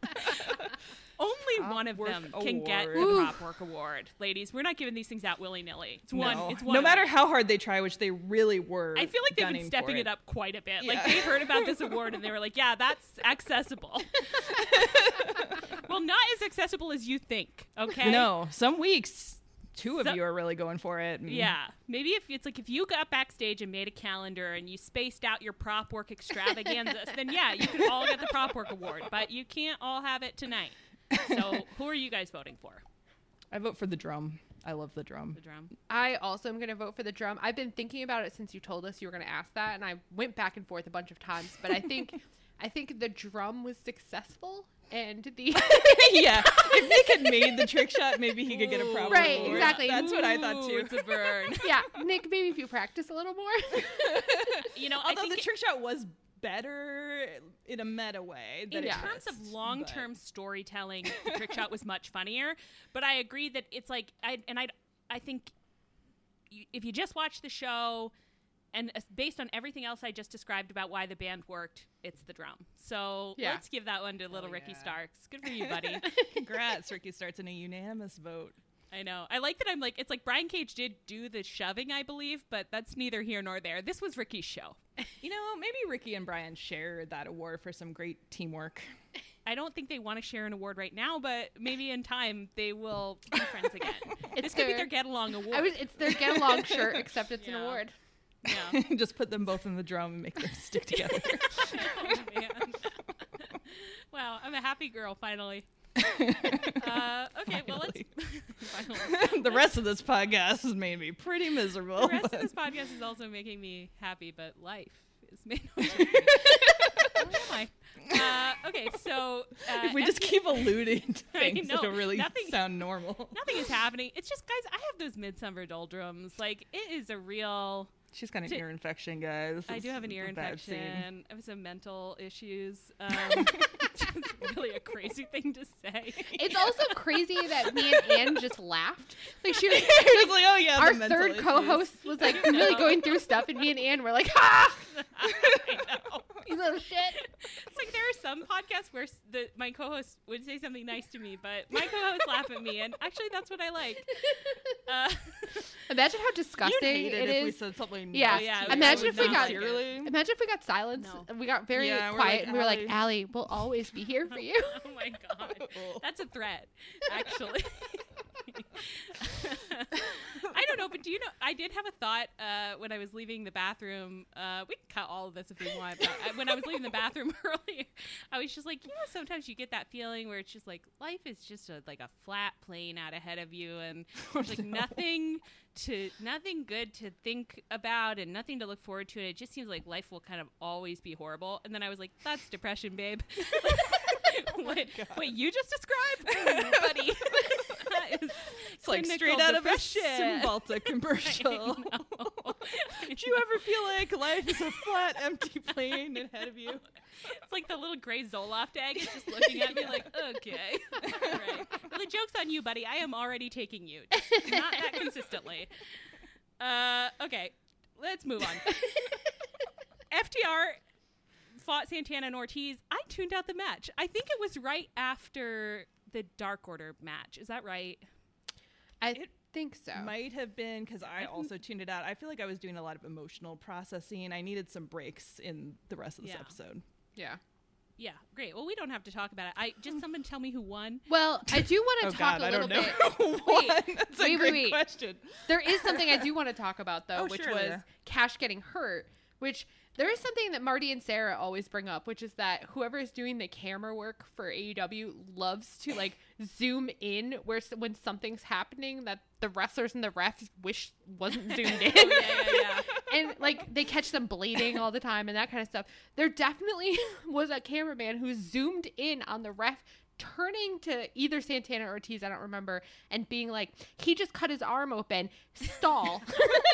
Only Prop one of work them can get award. the Ooh. prop work award. Ladies, we're not giving these things out willy-nilly. It's one. No. It's one. no of matter them. how hard they try, which they really were. I feel like they've been gunning stepping for it. up quite a bit. Yeah. Like they heard about this award and they were like, "Yeah, that's accessible." Well, not as accessible as you think. Okay. No, some weeks, two of So- you are really going for it. and- Yeah, maybe if it's like if you got backstage and made a calendar and you spaced out your prop work extravaganzas, then yeah, you could all get the prop work award. But you can't all have it tonight. So who are you guys voting for? I vote for the drum. I love the drum. The drum. I also am going to vote for the drum. I've been thinking about it since you told us you were going to ask that, and I went back and forth a bunch of times. But I think, I think the drum was successful, and the Yeah, if Nick had made the trick shot, maybe he could get a prop Right, award. exactly. That's what I thought Ooh, too. It's a burn. yeah, Nick, maybe if you practice a little more. You know, I Although think the it- trick shot was better in a meta way. Than in it terms of missed, long-term storytelling, the trick shot was much funnier. But I agree that it's like, I and I, I think you, if you just watch the show, and as- based on everything else I just described about why the band worked, it's the drum. So Yeah. let's give that one to little Ricky yeah. Starks. Good for you, buddy. but congrats, Ricky starts in a unanimous vote. I know. I like that. I'm like, it's like Brian Cage did do the shoving, I believe, but that's neither here nor there. This was Ricky's show. You know, maybe Ricky and Brian share that award for some great teamwork. I don't think they want to share an award right now, but maybe in time they will be friends again. It's This could be their- their get along award. I was, it's their get along shirt, except it's an Yeah. award. yeah. Just put them both in the drum and make them stick together. Oh, man. Wow, I'm a happy girl finally. Uh, okay, well let's finally. The rest of this podcast has made me pretty miserable. The rest of but- this podcast is also making me happy, but life is made no difference. Where am I? Uh, okay, so uh, if we just F- keep alluding to I things know, that'll really nothing- sound normal. nothing is happening. It's just, guys, I have those midsummer doldrums. Like, it is a real. She's got an To- ear infection, guys. I This do have is an ear a bad scene. infection. I have some mental issues. Um, it's really a crazy thing to say. It's also crazy that me and Anne just laughed. Like she was, It's like, oh yeah, our the mental third issues. co-host was like really going through stuff, and me and Anne were like, "Ha!" I know. You little shit. It's like there are some podcasts where s- the my co-host would say something nice to me, but my co-hosts laugh at me, and actually that's what I like. Uh, Imagine how disgusting You'd hate it it if we is. said something. Yeah. nice yeah, to I you. Imagine would if we not got- like it. Sincerely. Imagine if we got silence. No. and We got very Yeah, we're quiet, like, and we were like, "Allie." Allie, we'll always be here for you. Oh my god, that's a threat, actually. I don't know, but do you know? I did have a thought uh, when I was leaving the bathroom. Uh, we can cut all of this if we want. But I, when I was leaving the bathroom earlier, I was just like, you know, sometimes you get that feeling where it's just like life is just a, like a flat plane out ahead of you, and there's like nothing to nothing good to think about and nothing to look forward to. And it just seems like life will kind of always be horrible. And then I was like, that's depression, babe. what, what you just described, buddy? That is It's like clinical straight out depression. of a Cymbalta commercial. Do you ever feel like life is a flat, empty plane ahead of you? It's like the little gray Zoloft egg is just looking at me like, okay, right. Well, the joke's on you, buddy. I am already taking you, just not that consistently. Uh, okay, let's move on. F T R fought Santana and Ortiz. I tuned out the match. I think it was right after the Dark Order match. Is that right? I It think so. Might have been because I also tuned it out. I feel like I was doing a lot of emotional processing. I needed some breaks in the rest of this Yeah. episode. Yeah. Yeah, great. Well, we don't have to talk about it. I just someone tell me who won. Well, I do want to Oh talk God, a I little don't know. bit. What? That's a wait, great wait, wait. question. There is something I do want to talk about though, Oh, which sure, was Leah. Cash getting hurt, which there is something that Marty and Sarah always bring up, which is that whoever is doing the camera work for A E W loves to like zoom in where s- when something's happening that the wrestlers and the refs wish wasn't zoomed in. Oh, yeah, yeah, yeah. And like they catch them bleeding all the time and that kind of stuff. There definitely was a cameraman who zoomed in on the ref turning to either Santana or Ortiz, I don't remember, and being like, he just cut his arm open, stall.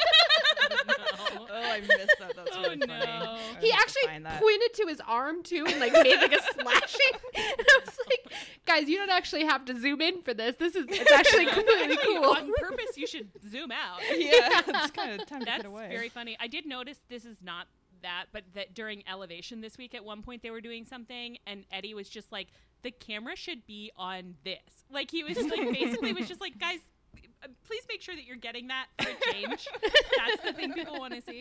Oh, I missed that. That's Oh, really no. funny. I He have to actually find that. pointed to his arm too and like made like a slashing. And I was like, guys, you don't actually have to zoom in for this. This is it's actually completely Actually, cool. on purpose, you should zoom out. Yeah, it's kind of time to That's get away. very funny. I did notice this is not that, but that during Elevation this week, at one point they were doing something, and Eddie was just like, "The camera should be on this." Like he was like, basically was just like, "Guys, uh, please make sure that you're getting that for a change." That's the thing people want to see.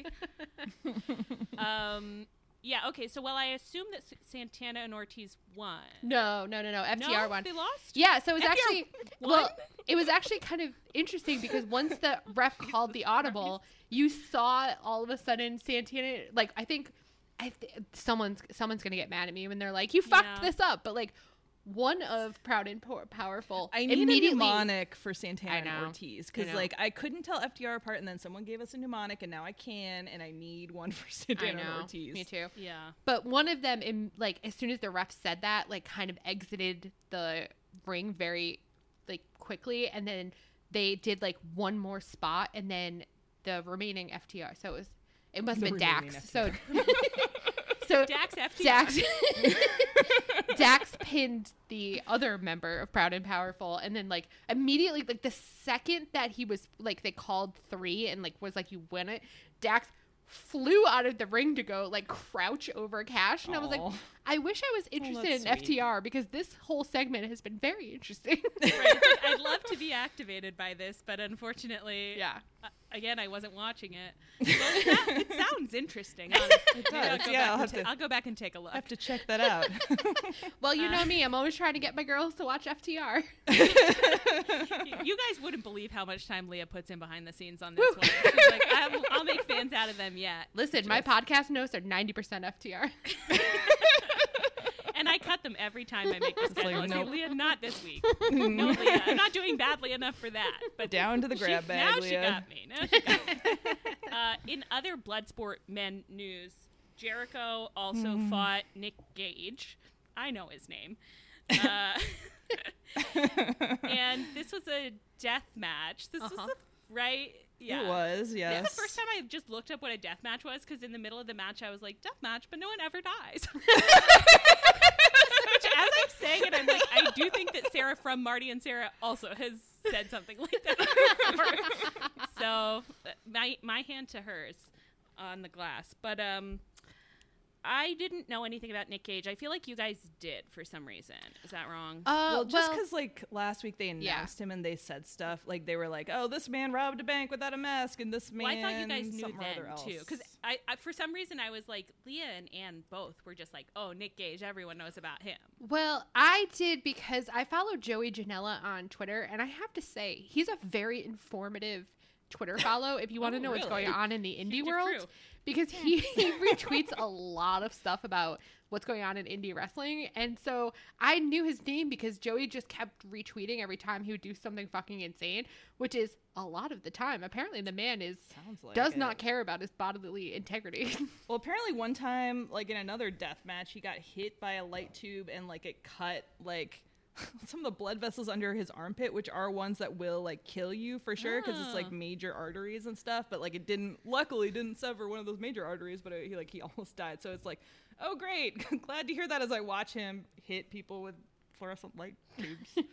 Um. Yeah. Okay. So, well, I assume that S- Santana and Ortiz won. No, no, no, no. F T R No, won. they lost. Yeah, so it was F T R actually won? well, it was actually kind of interesting because once the ref called the audible, you saw all of a sudden Santana, like I think, I th- someone's someone's gonna get mad at me when they're like, "You fucked Yeah. this up," but like one of Proud and Pow- Powerful I need a immediately. mnemonic for I Santana know. and Ortiz I because, know. like, I couldn't tell F D R apart, and then someone gave us a mnemonic, and now I can, and I need one for I Santana and know, Ortiz. me too. Yeah. But one of them, in, like as soon as the ref said that, like kind of exited the ring very like quickly, and then they did like one more spot, and then the remaining F T R. So it was it must The have been remaining Dax. F T So R. so Dax F T R. Dax Dax pinned the other member of Proud and Powerful, and then like immediately, like the second that he was like they called three and like was like you win it, Dax flew out of the ring to go like crouch over Cash, and I was like, Aw. I wish I was interested that's in F T R because this whole segment has been very interesting. Right. It's like, I'd love to be activated by this, but unfortunately, Yeah. uh, again, I wasn't watching it. But it, sou- it sounds interesting. Honestly. It Maybe I'll does. go Yeah, back I'll and have ta- to- I'll go back and take a look. I have to check that out. Well, you Uh, know me, I'm always trying to get my girls to watch F T R. Y- you guys wouldn't believe how much time Leah puts in behind the scenes on this Woo. one. She's like, I'll, I'll make fans out of them yet. Listen, my podcast notes are ninety percent F T R. And I cut them every time I make the schedule. I say, nope. Leah, not this week. No, Leah, I'm not doing badly enough for that. But Down to the she- grab bag, now Leah. she got me. Now she got me. uh, in other Bloodsport men news, Jericho also Hmm. fought Nick Gage. I know his name. Uh, and this was a death match. This was Uh-huh. the right. Yeah. It was, yes. This is the first time I just looked up what a death match was because in the middle of the match I was like, death match, but no one ever dies. Which, as I'm saying it, I'm like, I do think that Sarah from Marty and Sarah also has said something like that before. So uh, my my hand to hers on the glass. But um, I didn't know anything about Nick Gage. I feel like you guys did for some reason. Is that wrong? Uh, well, just because like last week they announced Yeah. him and they said stuff like they were like, "Oh, this man robbed a bank without a mask," and this man. Well, I thought you guys knew something or other then else. too, because I, I, for some reason, I was like, Leah and Anne both were just like, "Oh, Nick Gage, everyone knows about him." Well, I did because I follow Joey Janela on Twitter, and I have to say, he's a very informative Twitter follow if you want to Oh, know what's really? going on in the indie Your world. crew. Because he, he retweets a lot of stuff about what's going on in indie wrestling. And so I knew his name because Joey just kept retweeting every time he would do something fucking insane, which is a lot of the time. Apparently the man is Sounds like does it. not care about his bodily integrity. Well, apparently one time, like in another death match, he got hit by a light tube and like it cut like some of the blood vessels under his armpit, which are ones that will like kill you for sure because it's like Oh. major arteries and stuff. But like it didn't, luckily, didn't sever one of those major arteries. But it, he like he almost died. So it's like, oh great, glad to hear that as I watch him hit people with fluorescent light tubes.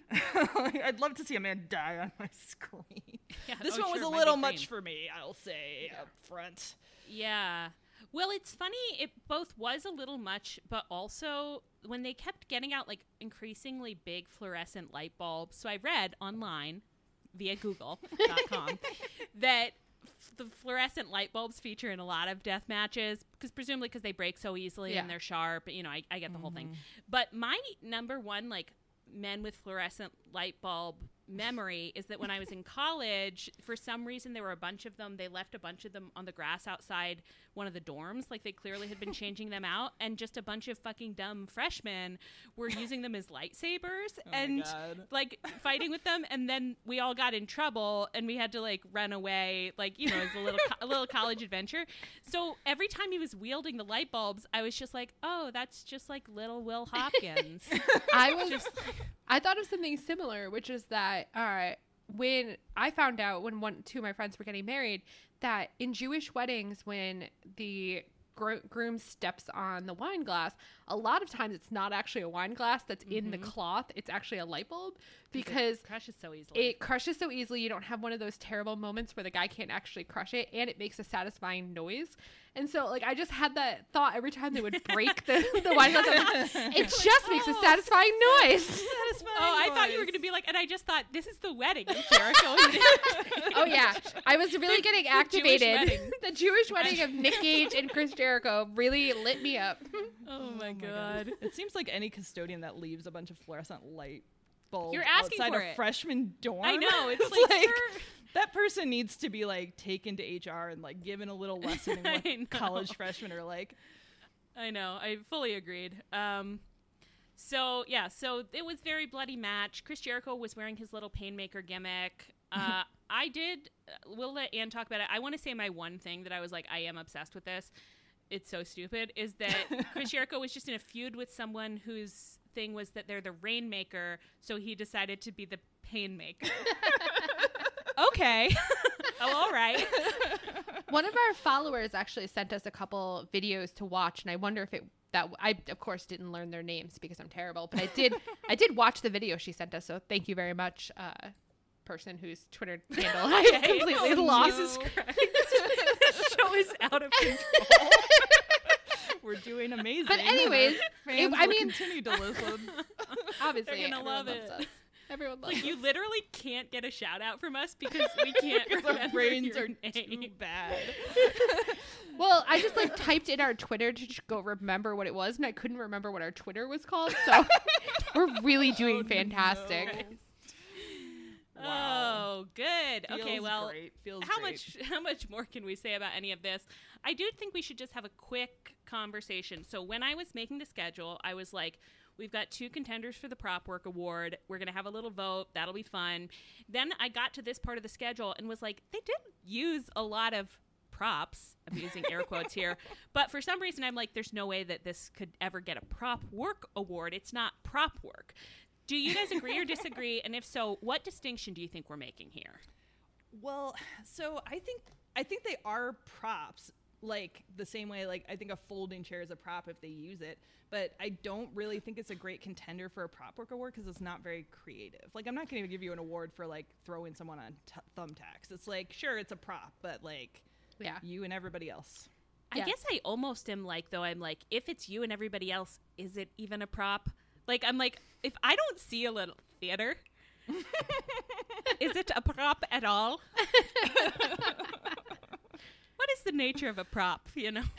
I'd love to see a man die on my screen. Yeah, This oh, one was sure, a might be little green. much for me, I'll say up front. Yeah. Well, it's funny. It both was a little much, but also when they kept getting out like increasingly big fluorescent light bulbs. So I read online via google dot com that f- the fluorescent light bulbs feature in a lot of death matches because presumably because they break so easily Yeah. and they're sharp. You know, I, I get the whole thing. But my number one like men with fluorescent light bulb memory is that when I was in college, for some reason there were a bunch of them. They left a bunch of them on the grass outside one of the dorms, like they clearly had been changing them out, and just a bunch of fucking dumb freshmen were using them as lightsabers my and God. like fighting with them. And then we all got in trouble and we had to like run away, like, you know, as a little co- a little college adventure. So every time he was wielding the light bulbs, I was just like, oh, that's just like little Will Hopkins. I was I thought of something similar, which is that all right, when I found out when one two of my friends were getting married that in Jewish weddings when the gro- groom steps on the wine glass, a lot of times it's not actually a wine glass that's in the cloth, it's actually a light bulb because it crushes so easily. it crushes so easily. You don't have one of those terrible moments where the guy can't actually crush it, and it makes a satisfying noise. And so, like, I just had that thought every time they would break the, the wine glass. I'm like, it just makes a satisfying noise. Oh, I thought you were going to be like, and I just thought, this is the wedding of Jericho. Oh, yeah. I was really getting Jewish activated. wedding. The Jewish wedding of Nick Gage and Chris Jericho really lit me up. Oh, my God. It seems like any custodian that leaves a bunch of fluorescent light bulbs You're asking outside for a it. freshman dorm. I know. It's like, sir- that person needs to be like taken to H R and like given a little lesson in I what know. college freshmen are like. I know. I fully agreed. Um, so, yeah. So it was very bloody match. Chris Jericho was wearing his little Painmaker gimmick. Uh, I did. Uh, we'll let Ann talk about it. I want to say my one thing that I was like, I am obsessed with this. It's so stupid. Is that Chris Jericho was just in a feud with someone whose thing was that they're the Rainmaker. So he decided to be the Painmaker. Okay. Oh, all right. One of our followers actually sent us a couple videos to watch, and I wonder if it that I of course didn't learn their names because I'm terrible, but I did I did watch the video she sent us. So thank you very much, uh, person whose Twitter handle I have completely Oh, lost. Jesus Christ. This show is out of control. We're doing amazing. But anyways, fans it- I will mean- continue to listen. Obviously, They're gonna everyone love loves it. us. Everyone loves Like, us. you literally can't get a shout out from us because we can't Our remember brains your are name. too bad. Well, I just like typed in our Twitter to just go remember what it was, and I couldn't remember what our Twitter was called. So we're really doing fantastic. no. Oh, good. okay, Feels well, great. Feels how great. much how much more can we say about any of this? I do think we should just have a quick conversation. So when I was making the schedule, I was like, we've got two contenders for the Prop Work Award. We're going to have a little vote. That'll be fun. Then I got to this part of the schedule and was like, they did use a lot of props. I'm using air quotes here. But for some reason, I'm like, there's no way that this could ever get a Prop Work Award. It's not prop work. Do you guys agree or disagree? And if so, what distinction do you think we're making here? Well, so I think I think they are props, like the same way like I think a folding chair is a prop if they use it, but I don't really think it's a great contender for a prop work award because it's not very creative. Like I'm not going to give you an award for like throwing someone on t- thumbtacks. It's like sure it's a prop, but like Yeah. you and everybody else. I Yeah. guess I almost am like, though, I'm like, if it's you and everybody else, is it even a prop? Like, I'm like, if I don't see a little theater, is it a prop at all? What is the nature of a prop, you know?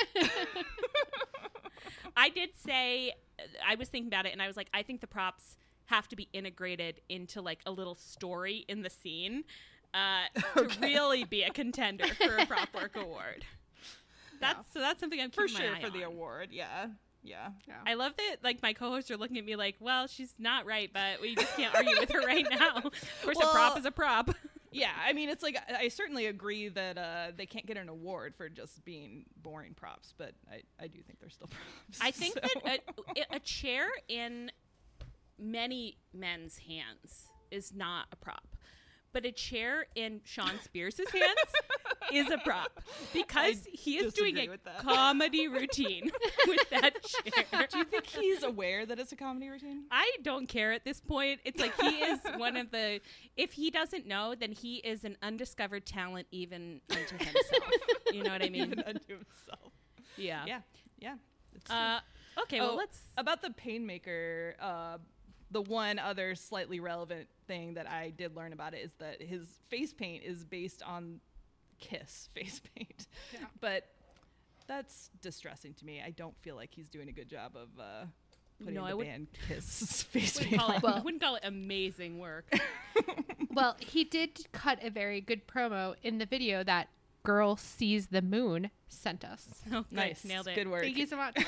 I did say, I was thinking about it, and I was like, I think the props have to be integrated into, like, a little story in the scene uh, to really be a contender for a prop work award. That's Yeah. So that's something I'm For keeping sure my eye for the on. award. Yeah. Yeah. I love that, like, my co-hosts are looking at me like, well, she's not right, but we just can't argue with her right now. Of course, Well, a prop is a prop. Yeah, I mean, it's like I I certainly agree that uh, they can't get an award for just being boring props, but I, I do think they're still props. I think so. that a, a chair in many men's hands is not a prop. But a chair in Sean Spears' hands is a prop because I he is doing disagree a with that. comedy routine with that chair. Do you think he's aware that it's a comedy routine? I don't care at this point. It's like he is one of the. If he doesn't know, then he is an undiscovered talent even unto himself. You know what I mean? Even unto himself. Yeah. Yeah, yeah. It's true. Uh, okay. Oh, Well, let's. about the Painmaker. Uh, the one other slightly relevant thing that I did learn about it is that his face paint is based on Kiss face paint, Yeah. but that's distressing to me. I don't feel like he's doing a good job of uh, putting No, the I would- band Kiss face Wouldn't paint call on. it, Well- I wouldn't call it amazing work. Well, he did cut a very good promo in the video that Girl Sees the Moon sent us. Oh, good. Nice, Nailed it. good work. Thank you so much.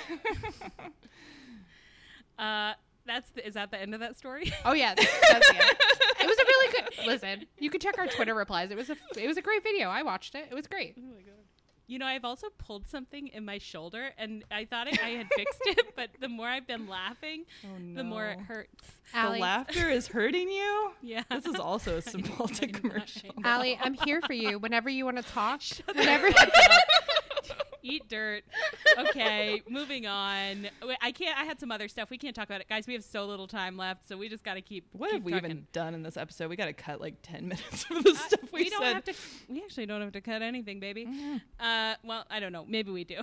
Uh, that's the, is that the end of that story? Oh yeah, that's the end. It was a really good. Listen, you can check our Twitter replies. It was a it was a great video. I watched it. It was great. Oh my god. You know, I've also pulled something in my shoulder, and I thought I, I had fixed it, but the more I've been laughing, Oh, the more it no. hurts. The Allie, laughter is hurting you? Yeah. This is also a Symbolic I know, I commercial. know. Allie, I'm here for you whenever you want to talk. Whenever. Eat dirt. Okay, moving on. Wait, I can't. I had some other stuff. We can't talk about it, guys. We have so little time left, so we just got to keep. What keep have we talking. even done in this episode? We got to cut like ten minutes of the stuff we, we don't said. have to. We actually don't have to cut anything, baby. Mhm. Uh, well, I don't know. Maybe we do.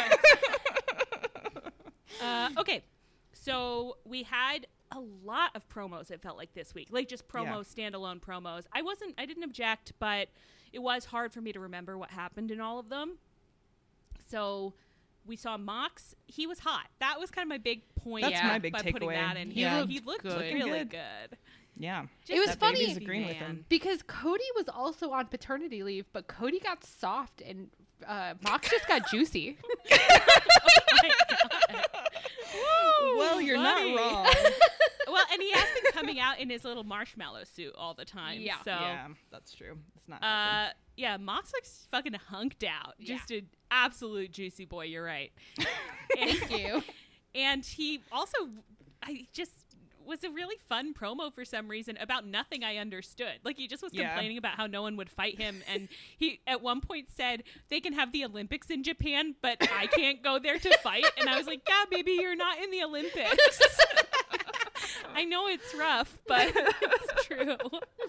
uh, okay, so we had a lot of promos. It felt like this week, like just promos, standalone promos. I wasn't. I didn't object, but it was hard for me to remember what happened in all of them. So we saw Mox. He was hot. That was kind of my big point. That's my big by putting takeaway. that in He here. looked he looked good. really Looking good. Yeah. It was That funny baby's agreeing with him. because Cody was also on paternity leave, but Cody got soft and uh, Mox just got juicy. Well, you're buddy. not wrong. Well, and he has been coming out in his little marshmallow suit all the time. Yeah. So, Yeah, that's true. It's not. uh, yeah, Mox looks fucking hunked out. Yeah. Just an absolute juicy boy. You're right. Thank you. And he also, I just was a really fun promo for some reason about nothing I understood. Like he just was Yeah. complaining about how no one would fight him, and he at one point said they can have the Olympics in Japan, but I can't go there to fight. And I was like, yeah, baby, you're not in the Olympics. I know it's rough, but it's true.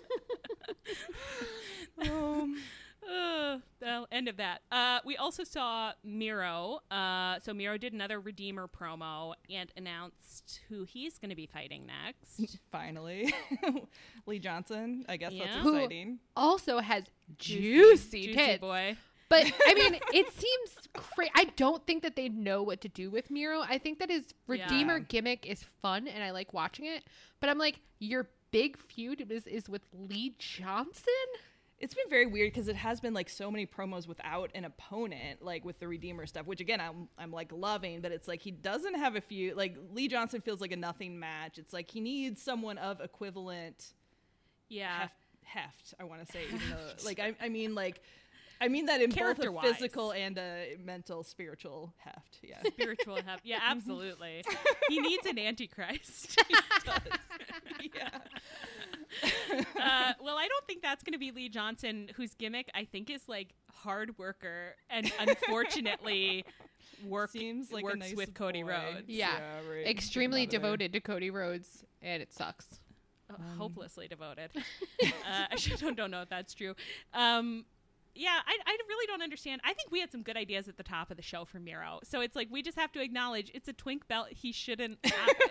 Um, Uh, well, end of that. Uh, we also saw Miro. Uh, so Miro did another Redeemer promo and announced who he's going to be fighting next. finally, Lee Johnson. I guess Yeah. that's Who- exciting. Also has juicy, Juicy tits. boy. But I mean, it seems crazy. I don't think that they know what to do with Miro. I think that his Redeemer Yeah. gimmick is fun, and I like watching it. But I'm like, your big feud is is with Lee Johnson. It's been very weird because it has been like so many promos without an opponent, like with the Redeemer stuff, which again I'm I'm like loving, but it's like he doesn't have a few. Like Lee Johnson feels like a nothing match. It's like he needs someone of equivalent Yeah. heft. heft I want to say, even though, like I I mean like. I mean that in both a Character-wise. physical and a mental, spiritual heft. Yeah. Spiritual help. Yeah, absolutely. He needs an antichrist. He does. Yeah. uh, well, I don't think that's going to be Lee Johnson, whose gimmick I think is like hard worker and unfortunately work Seems like a works nice with Cody boy. Rhodes. Yeah. right. Extremely Get him out of there. devoted to Cody Rhodes, and it sucks. Uh, hopelessly devoted. uh, I actually don't, don't know if that's true. Um, yeah, I, I really don't understand. I think we had some good ideas at the top of the show for Miro. So it's like we just have to acknowledge it's a twink belt. He shouldn't have it.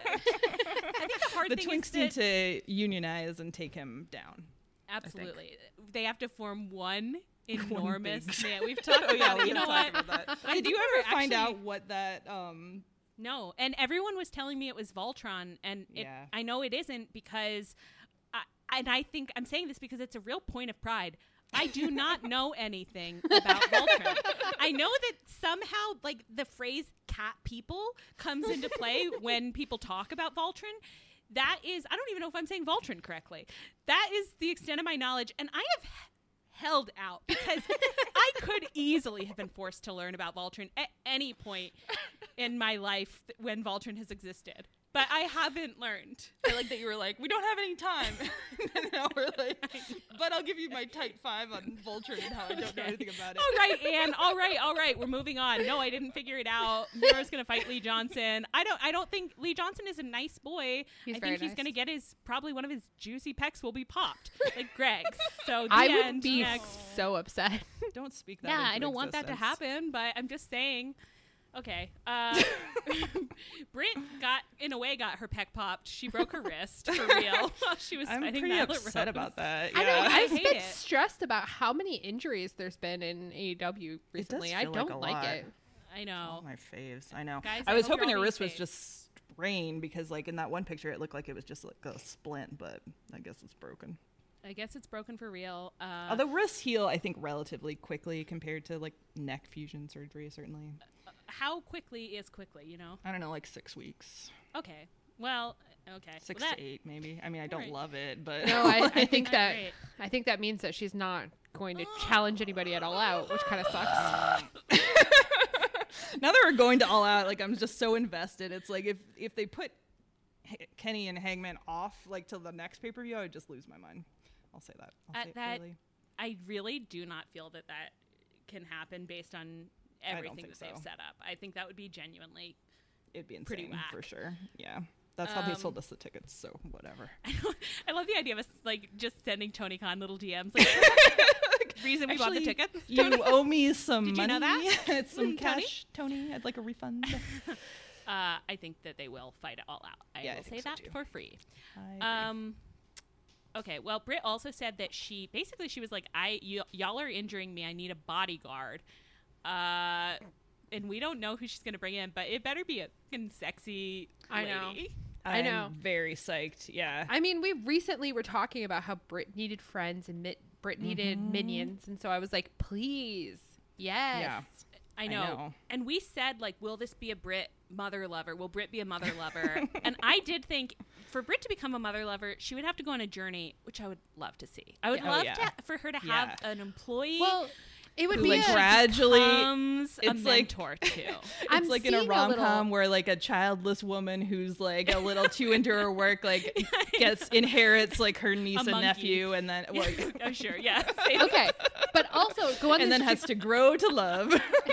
I think the hard The thing twinks is need that, to unionize and take him down. absolutely, they have to form one One enormous big- man. We've talked Oh yeah, about we it. You know talked what? about that. I Did think you we ever were find actually- out what that? Um, No, and everyone was telling me it was Voltron, and it, Yeah. I know it isn't because, I, and I think I'm saying this because it's a real point of pride. I do not know anything about Voltron. I know that somehow, like, the phrase "cat people" comes into play when people talk about Voltron. That is, I don't even know if I'm saying Voltron correctly. That is the extent of my knowledge, and I have held out because I could easily have been forced to learn about Voltron at any point in my life when Voltron has existed. But I haven't learned. I like that you were like, we don't have any time. And now we're like, but I'll give you my type five on Voltron and how I don't know anything about it. All right, Anne. All right, all right. We're moving on. No, I didn't figure it out. Miro's gonna fight Lee Johnson. I don't. I don't think Lee Johnson is a nice boy. He's I very think he's nice. gonna get his probably one of his juicy pecs will be popped like Greg's. So the I would end. be Next. so upset. Don't speak that. Yeah, into I don't want that to existence. happen, but I'm just saying. Okay. Uh, Britt got, in a way, got her pec popped. She broke her wrist for real while she was I'm fighting pretty Nyla upset Rose. about that. I know. Yeah. I I've hate been it. stressed about how many injuries there's been in A E W recently. I feel like don't a like lot. it. I All know. my faves. I know. Guys, I I was hope hoping you're your all wrist being was safe. just sprained because, like, in that one picture, it looked like it was just like a splint, but I guess it's broken. I guess it's broken for real. Uh, Although wrists heal, I think, relatively quickly compared to like neck fusion surgery. Certainly, how quickly is quickly, you know? I don't know, like six weeks, Okay. Well, okay. six well, that, to eight, maybe. I mean, I don't Alright. love it, but No, I, I like, think Not that great. I think that means that she's not going to challenge anybody at All Out, which kind of sucks. now that we're going to All Out, like I'm just so invested. It's like if if they put H- Kenny and Hangman off like till the next pay per view, I would just lose my mind. I'll say that. I'll At say it that- clearly. I really do not feel that that can happen based on don't everything think that they've so. set up. I think that would be genuinely. It'd be insane pretty whack. for sure. Yeah, that's how they Um, sold us the tickets. So whatever. I love the idea of us like just sending Tony Khan little D Ms. Like, reason we bought the Actually, tickets. You owe me some Did you money. know that? It's some Mm, Tony? cash, Tony. I'd like a refund. Uh, I think that they will fight it all out. I Yeah, I will think say so that too. for free. I agree. Um. Okay. Well, Britt also said that she basically she was like, "I y- y'all are injuring me. I need a bodyguard." Uh, and we don't know who she's gonna bring in, but it better be a fucking sexy I know. lady. I I'm know. very psyched. Yeah. I mean, we recently were talking about how Brit needed friends and Mit- Brit needed minions, and so I was like, please, yes. Yeah. I I know. know. And we said, like, will this be a Brit mother lover? Will Brit be a mother lover? And I did think for Brit to become a mother lover, she would have to go on a journey, which I would love to see. I would Yeah. Oh, love yeah. to, for her to have Yeah. an employee Well, it would Who, be like, a, gradually becomes a it's like- mentor too. I'm it's like in a seeing a rom little- com where like a childless woman who's like a little too into her work like gets inherits like her niece and monkey. nephew and then well, Oh, sure. Yeah. Same. okay, but also go on and this then has to grow to love.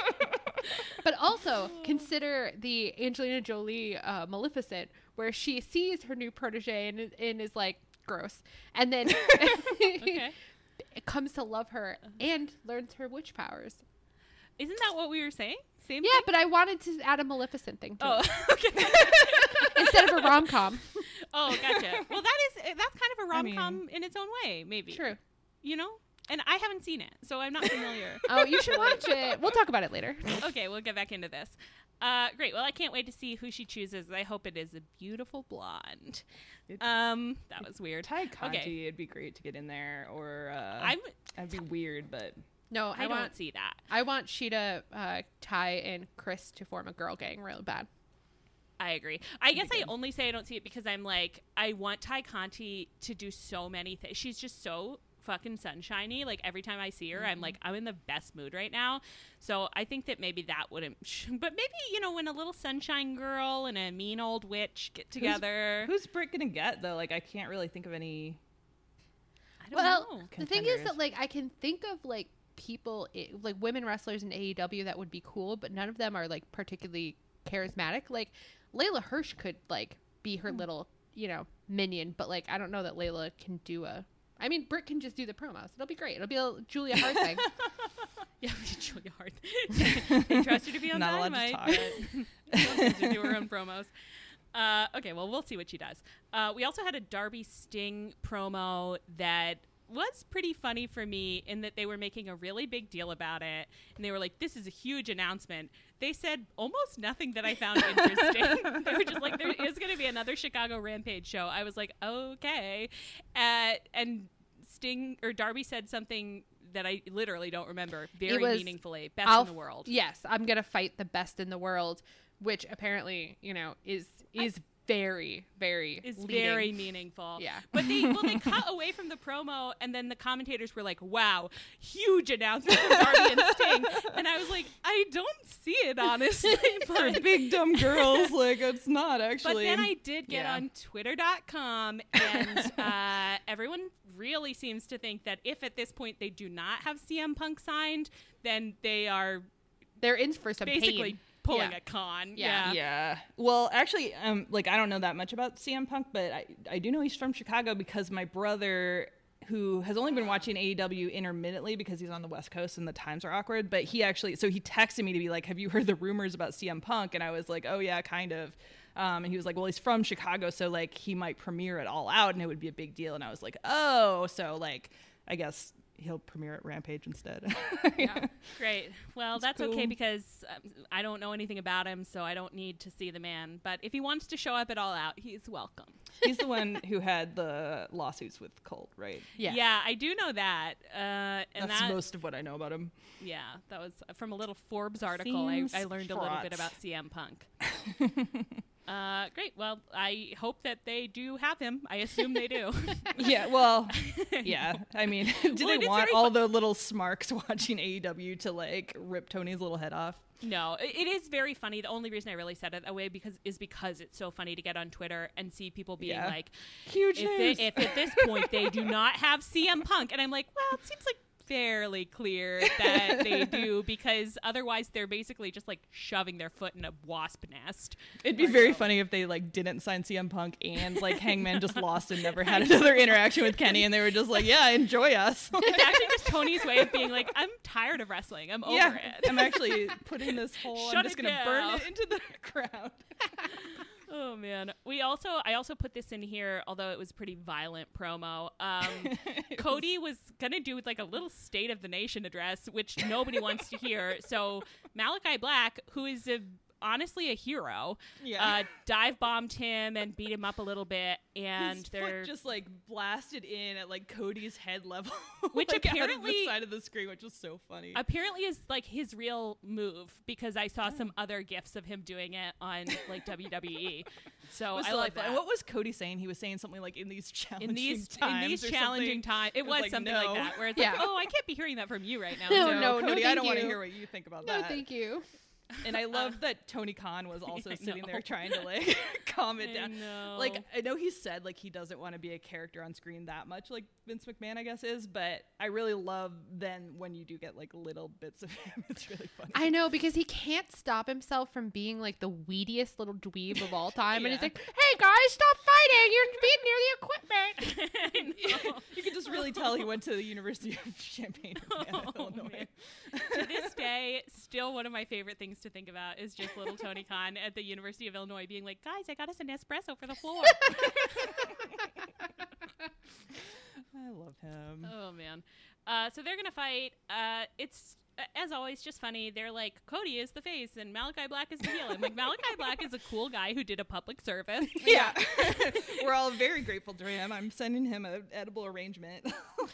But also consider the Angelina Jolie uh, Maleficent, where she sees her new protege and, and is like, gross. And then Okay. it comes to love her and learns her witch powers. Isn't that what we were saying? Same Yeah, thing? but I wanted to add a Maleficent thing to Oh, it okay. instead of a rom com. Oh, gotcha. Well, that is that's kind of a I rom mean- com in its own way, maybe. True. You know, and I haven't seen it, so I'm not familiar. Oh, you should watch it. We'll talk about it later. Okay, we'll get back into this. Uh, great. Well, I can't wait to see who she chooses. I hope it is a beautiful blonde. It- Um, that was weird. Ty Conti, Okay. it'd be great to get in there, or uh, I'm. that'd be weird, but No, I, I, don't want see that. I want Sheeta, uh, Ty, and Chris to form a girl gang really bad. I agree. I guess I good. only say I don't see it because I'm like, I want Ty Conti to do so many things. She's just so fucking sunshiny. Like every time I see her, I'm like, I'm in the best mood right now. So I think that maybe that wouldn't. But maybe, you know, when a little sunshine girl and a mean old witch get together. who's Britt gonna get though? Like I can't really think of any. I don't Well, know. the thing is Contenders. that like I can think of like people i- like women wrestlers in A E W that would be cool, but none of them are like particularly charismatic. Like Layla Hirsch could like be her little, you know, minion, but like I don't know that Layla can do a I mean, Britt can just do the promos. It'll be great. It'll be a Julia Hart thing. Yeah, Julia Hart. They trust her to be on Not allowed Dynamite. to But she wants to do her own promos. Uh, okay, well, we'll see what she does. Uh, we also had a Darby Sting promo that was pretty funny for me in that they were making a really big deal about it. And they were like, this is a huge announcement. They said almost nothing that I found interesting. They were just like, there is going to be another Chicago Rampage show. I was like, okay. Uh, and Sting or Darby said something that I literally don't remember very was, meaningfully. Best I'll in the world. Yes, I'm going to fight the best in the world, which apparently, you know, is is very, very Is leading. very meaningful. Yeah. But they well they cut away from the promo and then the commentators were like, wow, huge announcement from Darby and Sting. And I was like, I don't see it honestly. For But, big dumb girls, like it's not but actually. then I did get Yeah. on twitter dot com and uh, everyone really seems to think that if at this point they do not have C M Punk signed, then they are They're in for some basically pain. pulling Yeah. a con. Yeah. Yeah. Yeah. Well, actually, um, like I don't know that much about C M Punk, but I, I do know he's from Chicago because my brother, who has only been watching A E W intermittently because he's on the West Coast and the times are awkward, but he actually, so he texted me to be like, have you heard the rumors about C M Punk? And I was like, oh yeah, kind of. Um, and he was like, well, he's from Chicago, so like he might premiere it All Out and it would be a big deal. And I was like, oh, so like, I guess he'll premiere at Rampage instead. Yeah. Great. Well, that's cool. okay because um, I don't know anything about him, so I don't need to see the man. But if he wants to show up at All Out, he's welcome. He's the one who had the lawsuits with Colt, right? Yeah. Yeah, I do know that. Uh, and That's that, most of what I know about him. yeah, that was from a little Forbes article. I, Seems I learned a little bit fraught. about C M Punk. uh, great. Well, I hope that they do have him. I assume they do. Yeah, well, yeah. I mean, do Well, it they is want very all fun- the little smarks watching A E W to like rip Tony's little head off? No, it, it is very funny. The only reason I really said it that way because is because it's so funny to get on Twitter and see people being Yeah. like, Huge if, news. they, if at this point they do not have C M Punk, and I'm like, well, it seems like fairly clear that they do because otherwise they're basically just like shoving their foot in a wasp nest. It'd be very funny if they like didn't sign C M Punk and like Hangman just lost and never had another interaction with Kenny, and they were just like, yeah, enjoy us. It's actually just Tony's way of being like, I'm tired of wrestling. I'm over yeah, it. I'm actually putting this whole. Shut I'm just it gonna burn down. it into the ground. Oh man. We also I also put this in here, although it was a pretty violent promo. Um, Cody was gonna do like a little State of the Nation address, which nobody wants to hear. So Malachi Black, who is a honestly a hero, Yeah. uh, dive bombed him and beat him up a little bit, and His they're foot just like blasted in at like Cody's head level, Which like, out of apparently- the side of the screen, which was so funny. apparently is like his real move because I saw some other gifs of him doing it on like W W E. So was I so love like, that. And what was Cody saying? He was saying something like in these challenging in these times in these or challenging something. times, it It was was like, something no. like that, where it's Yeah. like, oh, I can't be hearing that from you right now. No, So- no, no, Cody, I thank don't want to you. hear what you think about No, that. thank you. And I love that Tony Khan was also I sitting know. there trying to like calm it I down. know. Like I know he said like he doesn't want to be a character on screen that much, like Vince McMahon I guess is, but I really love then when you do get like little bits of him. It's really funny. I know, because he can't stop himself from being like the weediest little dweeb of all time. And he's Yeah. like, hey guys, stop fighting. You're being near the equipment. I know. You could just really tell he went to the University of Champaign, Urbana, Oh, Illinois. man. To this day, still one of my favorite things to think about is just little Tony Khan at the University of Illinois being like, guys, I got us an espresso for the floor. I love him. Oh, man. Uh, so they're going to fight. Uh, it's, uh, as always, just funny. They're like, Cody is the face and Malachi Black is the heel. I'm like, Malachi Black is a cool guy who did a public service. Yeah. We're all very grateful to him. I'm sending him an edible arrangement.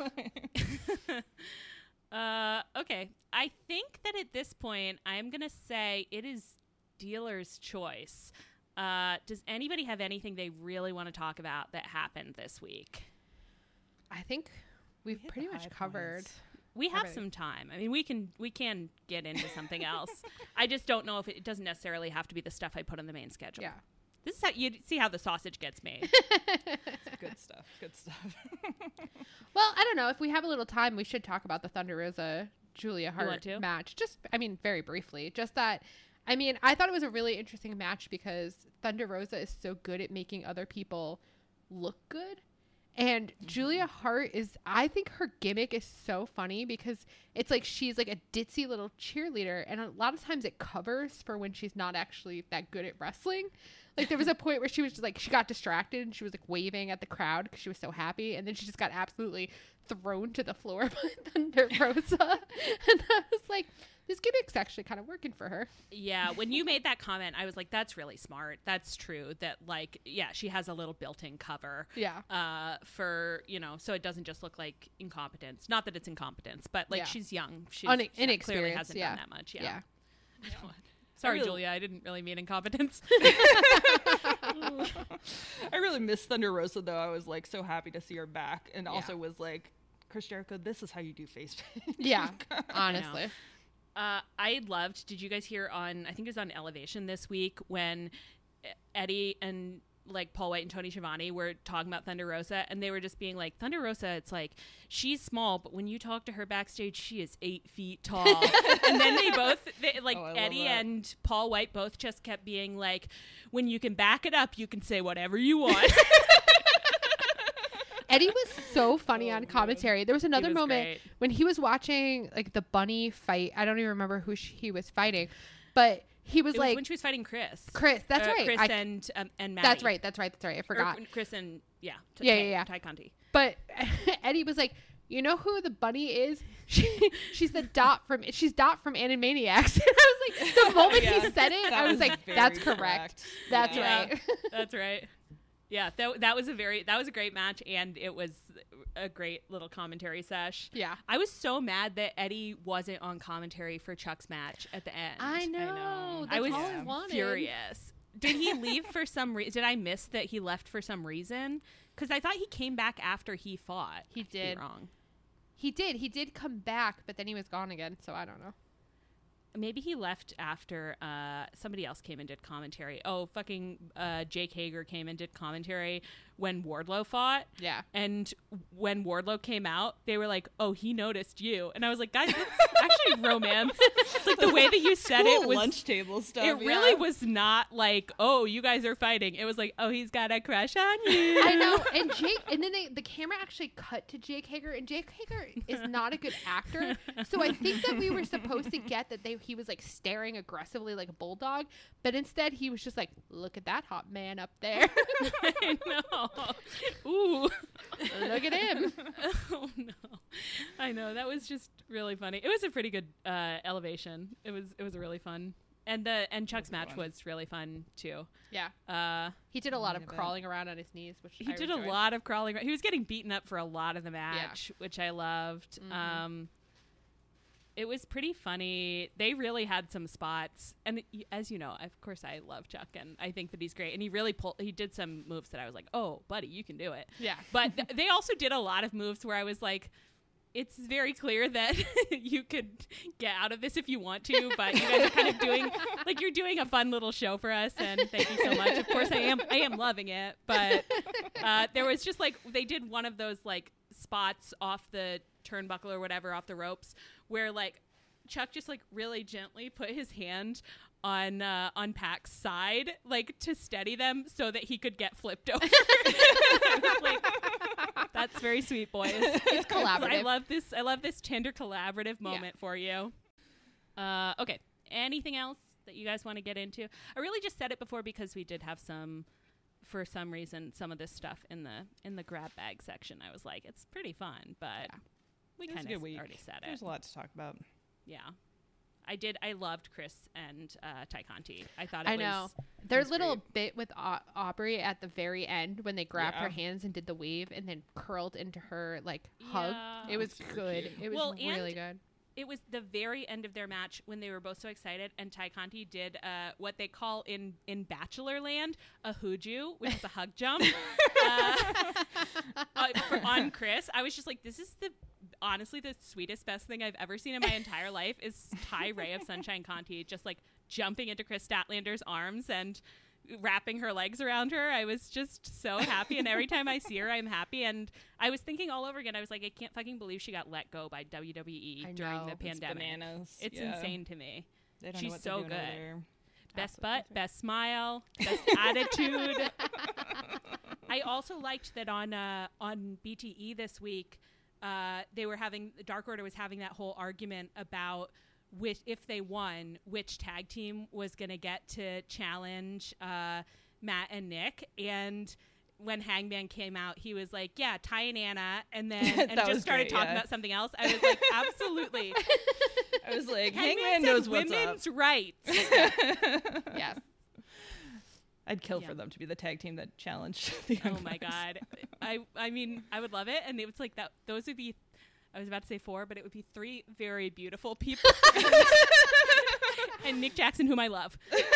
Uh, okay. I think that at this point, I'm going to say it is dealer's choice. Uh, does anybody have anything they really want to talk about that happened this week? I think we've hit pretty the much high covered. points. We have Everything. some time. I mean, we can we can get into something else. I just don't know if it, it doesn't necessarily have to be the stuff I put on the main schedule. Yeah. This is how you see how the sausage gets made. Good stuff. Good stuff. Well, I don't know. If we have a little time, we should talk about the Thunder Rosa Julia want Hart to? match. Just, I mean, very briefly. Just that, I mean, I thought it was a really interesting match because Thunder Rosa is so good at making other people look good. And Julia Hart is, I think her gimmick is so funny because it's like she's like a ditzy little cheerleader. And a lot of times it covers for when she's not actually that good at wrestling. Like there was a point where she was just like, she got distracted and she was like waving at the crowd because she was so happy. And then she just got absolutely thrown to the floor by Thunder Rosa. And I was like, this gimmick's actually kind of working for her. Yeah, when you made that comment, I was like, that's really smart. That's true. That, like, yeah, she has a little built-in cover. Yeah. Uh, for, you know, so it doesn't just look like incompetence. Not that it's incompetence, but, like, Yeah. she's young. She's, Un- she clearly inexperienced, hasn't yeah. done that much. Yeah. Yeah. Sorry, I really- Julia. I didn't really mean incompetence. I really miss Thunder Rosa, though. I was like so happy to see her back, and Yeah. also was like, Chris Jericho, this is how you do face paint. Yeah, honestly. Uh, I loved, did you guys hear on, I think it was on Elevation this week, when Eddie and like Paul White and Tony Schiavone were talking about Thunder Rosa, and they were just being like, Thunder Rosa, it's like, she's small, but when you talk to her backstage, she is eight feet tall. And then they both, they, like Oh, I love Eddie that. and Paul White both just kept being like, when you can back it up, you can say whatever you want. Eddie was so funny on commentary. There was another was moment great. when he was watching like the bunny fight. I don't even remember who sh- he was fighting, but he was It like was when she was fighting Chris. Chris. That's Uh, right. Chris I- and um, and Maddie. that's right. That's right. That's right. I Or forgot. Chris and, yeah. T- Yeah, Ty- yeah, yeah. Ty Conti. But Eddie was like, you know who the bunny is? She, she's the Dot from she's Dot from Animaniacs. And I was like, the moment Yeah, he said it, that I was was like, very that's correct. correct. That's Yeah. right. That's right. Yeah, that that was a very that was a great match, and it was a great little commentary sesh. Yeah. I was so mad that Eddie wasn't on commentary for Chuck's match at the end. I know. know. That's I was all I wanted. furious. Did he leave for some reason? Did I miss that he left for some reason? Because I thought he came back after he fought. He I could be did. wrong. He did. He did come back, but then he was gone again. So I don't know. Maybe he left after uh, somebody else came and did commentary. Oh, fucking uh, Jake Hager came and did commentary when Wardlow fought. Yeah. And when Wardlow came out, they were like, "Oh, he noticed you," and I was like, "Guys, that's actually romance." It's like the way that you said Cool it was. lunch table stuff. It really yeah. was not like, "Oh, you guys are fighting." It was like, "Oh, he's got a crush on you." I know. And Jake, and then they, the camera actually cut to Jake Hager, and Jake Hager is not a good actor. So I think that we were supposed to get that they he was like staring aggressively like a bulldog, but instead he was just like, "Look at that hot man up there. I know. Ooh. Look at him." Oh no. I know. That was just really funny. It was a pretty good uh, elevation. It was it was really fun. And the and Chuck's match fun. was really fun too. Yeah. Uh, He did a lot of I bet. crawling around on his knees, which he I did enjoyed. a lot of crawling. He was getting beaten up for a lot of the match, which I loved. Mhm. Um, it was pretty funny. They really had some spots, and y- as you know, of course, I love Chuck, and I think that he's great. And he really pulled. He did some moves that I was like, "Oh, buddy, you can do it." Yeah. But th- they also did a lot of moves where I was like, it's very clear that you could get out of this if you want to, but you guys are kind of doing like you're doing a fun little show for us, and thank you so much. Of course, I am I am loving it, but uh, there was just like they did one of those like spots off the turnbuckle or whatever off the ropes where like Chuck just like really gently put his hand on uh, on Pac's side, like to steady them so that he could get flipped over. Like, that's very sweet, boys. It's collaborative. I love this. I love this tender collaborative moment for you. Uh, okay. Anything else that you guys want to get into? I really just said it before because we did have some, for some reason, some of this stuff in the in the grab bag section. I was like, it's pretty fun, but Yeah. we It was a kind good of week. already said There's it. a lot to talk about. Yeah. I did. I loved Chris and uh, Ty Conti. I thought it I was. know. Their was little great. bit with Au- Aubrey at the very end when they grabbed her Yeah. hands and did the wave and then curled into her like hug. Yeah. It was Super good. cute. It was Well, really and- good. It was the very end of their match when they were both so excited, and Ty Conti did uh, what they call in in Bachelorland a hooju, which is a hug jump uh, uh, for, on Chris. I was just like, this is the honestly the sweetest, best thing I've ever seen in my entire life. Is Ty Ray of Sunshine Conti just like jumping into Chris Statlander's arms and wrapping her legs around her. I was just so happy, and every time I see her, I'm happy. And I was thinking all over again, I was like, I can't fucking believe she got let go by W W E I during know. the It's pandemic. Bananas. It's Yeah. insane to me. They don't know She's what they're so doing over good. there. Best Absolutely. butt, best smile, best attitude. I also liked that on uh, on B T E this week, uh, they were having Dark Order was having that whole argument about which, if they won, which tag team was going to get to challenge uh, Matt and Nick. And when Hangman came out, he was like, "Yeah, Ty and Anna," and then and just started great, talking yeah. about something else. I was like, "Absolutely." I was like, Hangman, Hangman said knows what's women's up. rights. Yes. I'd kill Yeah. for them to be the tag team that challenged the Young Oh my Bucks. god. I I mean, I would love it, and it was like that. Those would be. I was about to say four, but it would be three very beautiful people. And Nick Jackson, whom I love.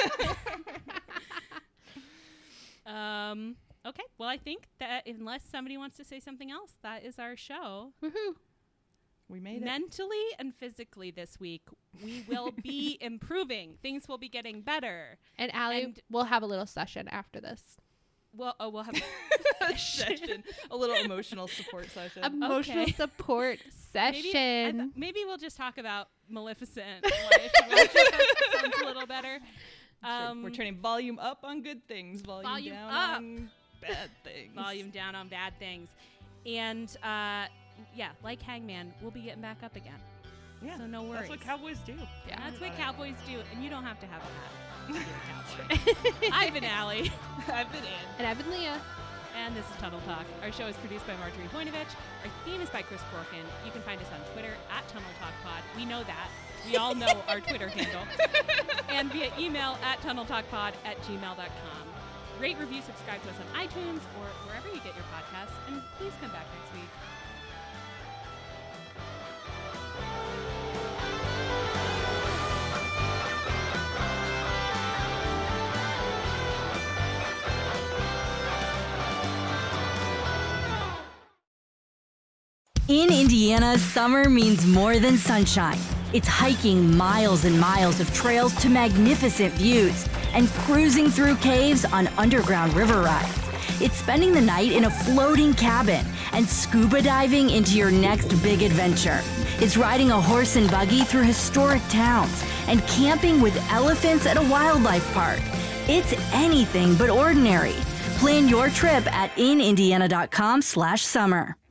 um. Okay. Well, I think that unless somebody wants to say something else, that is our show. Woohoo. We made it. Mentally and physically this week, we will be improving. Things will be getting better. And Allie, And- we'll have a little session after this. Well, oh, we'll have a session, a little emotional support session. Emotional Okay. support maybe, I session. th- maybe we'll just talk about Maleficent. Life. That sounds a little better. Sure. Um, We're turning volume up on good things, volume, volume down up. on bad things. volume down on bad things. And uh, yeah, like Hangman, we'll be getting back up again. Yeah, So no that's worries. what cowboys do. Yeah. That's what cowboys do, and you don't have to have a hat. to be a cowboy. I've been Allie, I've been in. And I've been Leah. and this is Tunnel Talk. Our show is produced by Marjorie Voinovich. Our theme is by Chris Corkin. You can find us on Twitter at Tunnel Talk Pod. We know that. We all know our Twitter handle. And via email at tunneltalkpod at gmail dot com. Rate, review, subscribe to us on iTunes or wherever you get your podcasts. And please come back next week. In Indiana, summer means more than sunshine. It's hiking miles and miles of trails to magnificent views and cruising through caves on underground river rides. It's spending the night in a floating cabin and scuba diving into your next big adventure. It's riding a horse and buggy through historic towns and camping with elephants at a wildlife park. It's anything but ordinary. Plan your trip at in indiana dot com slash summer.